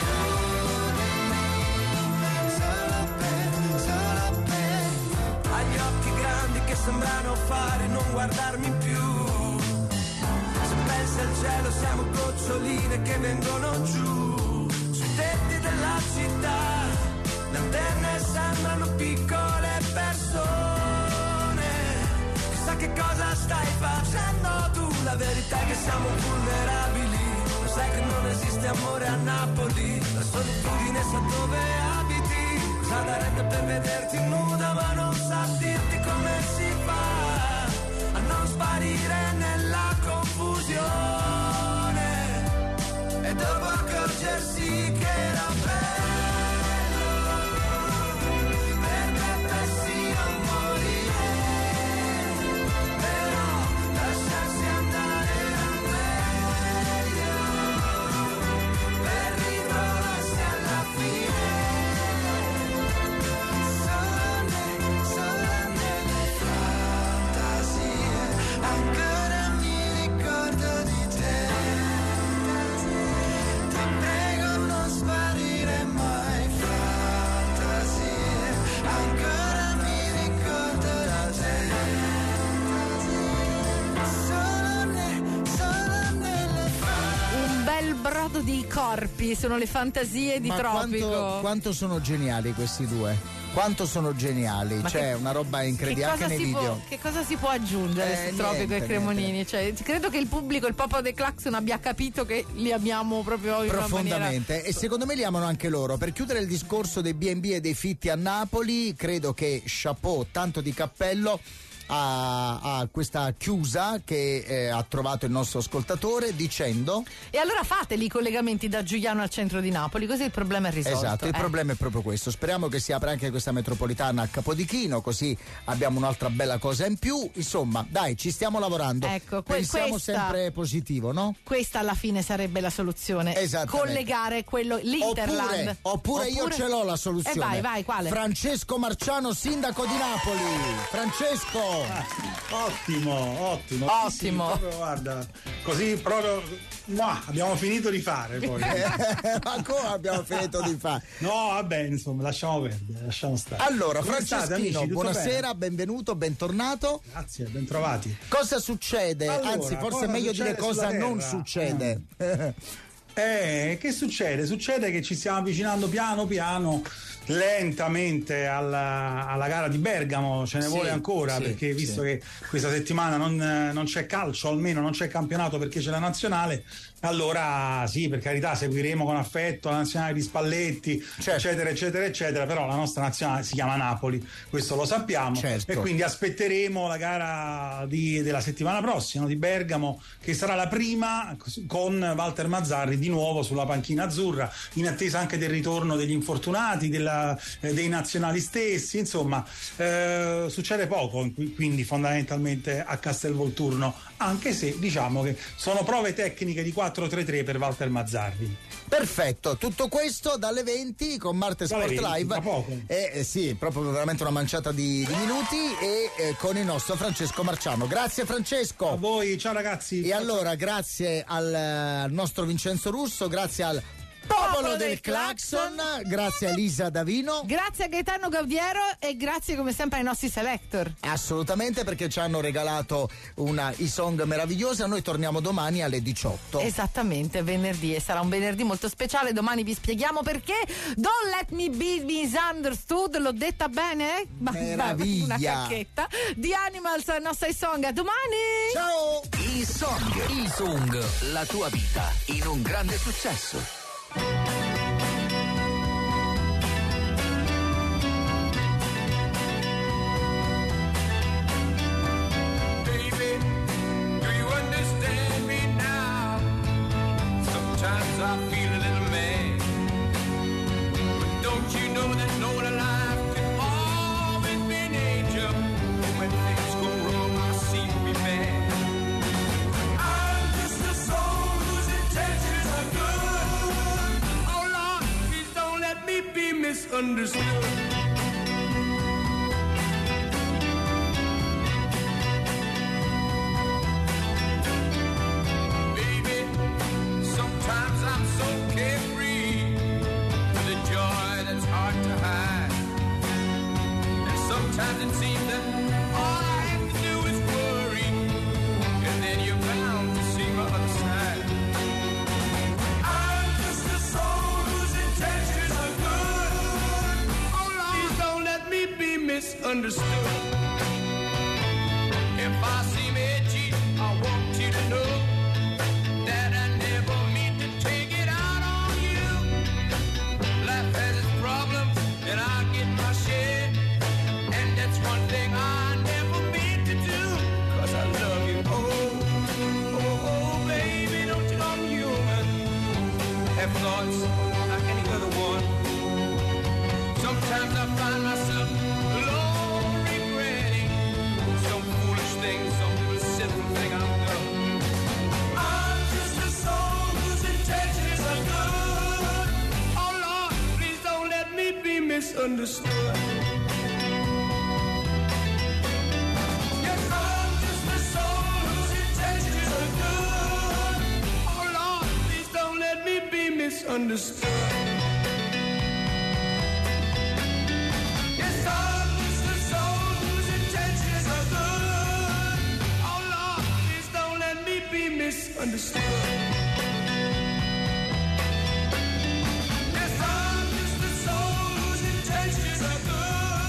solo per, solo per. Agli occhi grandi che sembrano fare non guardarmi più, se pensi al cielo siamo goccioline che vengono giù, sui tetti della città, le antenne sembrano piccole persone, chissà che cosa stai facendo tu, la verità è che siamo vulnerabili, lo sai che non esiste amore a Napoli, la solitudine sa dove abiti, cosa darebbe per vederti nuda ma non sa dirti come si fa a non sparire nella confusione e dopo accorgersi che era bello, per me persino morire, però lasciarsi andare era meglio, per ritrovarsi alla fine, solo, ne, solo nelle fantasie, ancora mi ricordo di te, ti prego non sparire mai, fantasie, ancora mi ricordo da te, solo, ne, solo nelle fantasie. Un bel brodo di corpi, sono le fantasie di Ma Tropico. quanto, quanto sono geniali questi due? Quanto sono geniali? Ma C'è che- una roba Che incredibile anche cosa, nei si video. può, che cosa si può aggiungere Eh, su Tropico niente, e Cremonini? Cioè, credo che il pubblico, il popolo dei Claxon abbia capito che li abbiamo proprio in una maniera. Profondamente, e secondo me li amano anche loro. Per chiudere il discorso dei bi e bi e dei fitti a Napoli, credo che chapeau, tanto di cappello a, a questa chiusa che eh, ha trovato il nostro ascoltatore dicendo E allora fateli i collegamenti da Giuliano al centro di Napoli, così il problema è risolto. esatto, il eh. problema è proprio questo. Speriamo che si apra anche questa metropolitana a Capodichino, così abbiamo un'altra bella cosa in più. Insomma, dai, ci stiamo lavorando. Ecco, que- pensiamo questa- sempre positivo, no? Questa alla fine sarebbe la soluzione. Esattamente. Collegare quello, l'Interland. Oppure, oppure io ce l'ho la soluzione. Eh vai, vai, quale? Francesco Marciano, sindaco di Napoli. Francesco. Ottimo, ottimo. Ottimo. Sì, sì, proprio, guarda, così proprio muah, abbiamo finito di fare poi. Ma come abbiamo finito di fare? No, vabbè, insomma, lasciamo perdere, lasciamo stare. Allora, Come state, Franceschino, amici? Tutto buonasera, bene? benvenuto, bentornato. Grazie, bentrovati. Cosa succede? Allora, Anzi, forse cosa è meglio dire succede cosa sulla non Terra? succede. Eh, che succede? Succede che ci stiamo avvicinando piano piano, lentamente alla, alla gara di Bergamo, ce ne Sì, vuole ancora, sì, perché visto sì. che questa settimana non, non c'è calcio, almeno non c'è campionato perché c'è la nazionale, allora sì, per carità, seguiremo con affetto la nazionale di Spalletti, Certo. eccetera, eccetera, eccetera, però la nostra nazionale si chiama Napoli, questo lo sappiamo, Certo. e quindi aspetteremo la gara di- della settimana prossima di Bergamo, che sarà la prima con Walter Mazzarri di nuovo sulla panchina azzurra, in attesa anche del ritorno degli infortunati, della- eh, dei nazionali stessi, insomma eh, succede poco qui- quindi fondamentalmente a Castelvolturno, anche se diciamo che sono prove tecniche di quattro tre tre per Walter Mazzarri. Perfetto, tutto questo dalle venti con Marte Dalle Sport venti, Live. tra poco. Eh, eh, sì, proprio veramente una manciata di, di minuti e eh, con il nostro Francesco Marciano. Grazie Francesco. A voi, ciao ragazzi. E allora grazie al, eh, al nostro Vincenzo Russo, grazie al popolo del Claxon, grazie a Elisa Davino. Grazie a Gaetano Gaudiero e grazie come sempre ai nostri selector. Assolutamente, perché ci hanno regalato una e-song meravigliosa. Noi torniamo domani alle diciotto. Esattamente, venerdì, e sarà un venerdì molto speciale. Domani vi spieghiamo perché. Don't let me be misunderstood, l'ho detta bene? Ma- Meraviglia. Una cacchetta. The Animals, la nostra e-song. A domani! Ciao! E-Song, E-Song, la tua vita in un grande successo. was like any other one. Sometimes I find myself alone regretting some foolish thing, some sinful thing I've done. I'm just a soul whose intentions are good. Oh Lord, please don't let me be misunderstood. Yes, I'm just a soul whose intentions are good. Oh Lord, please don't let me be misunderstood.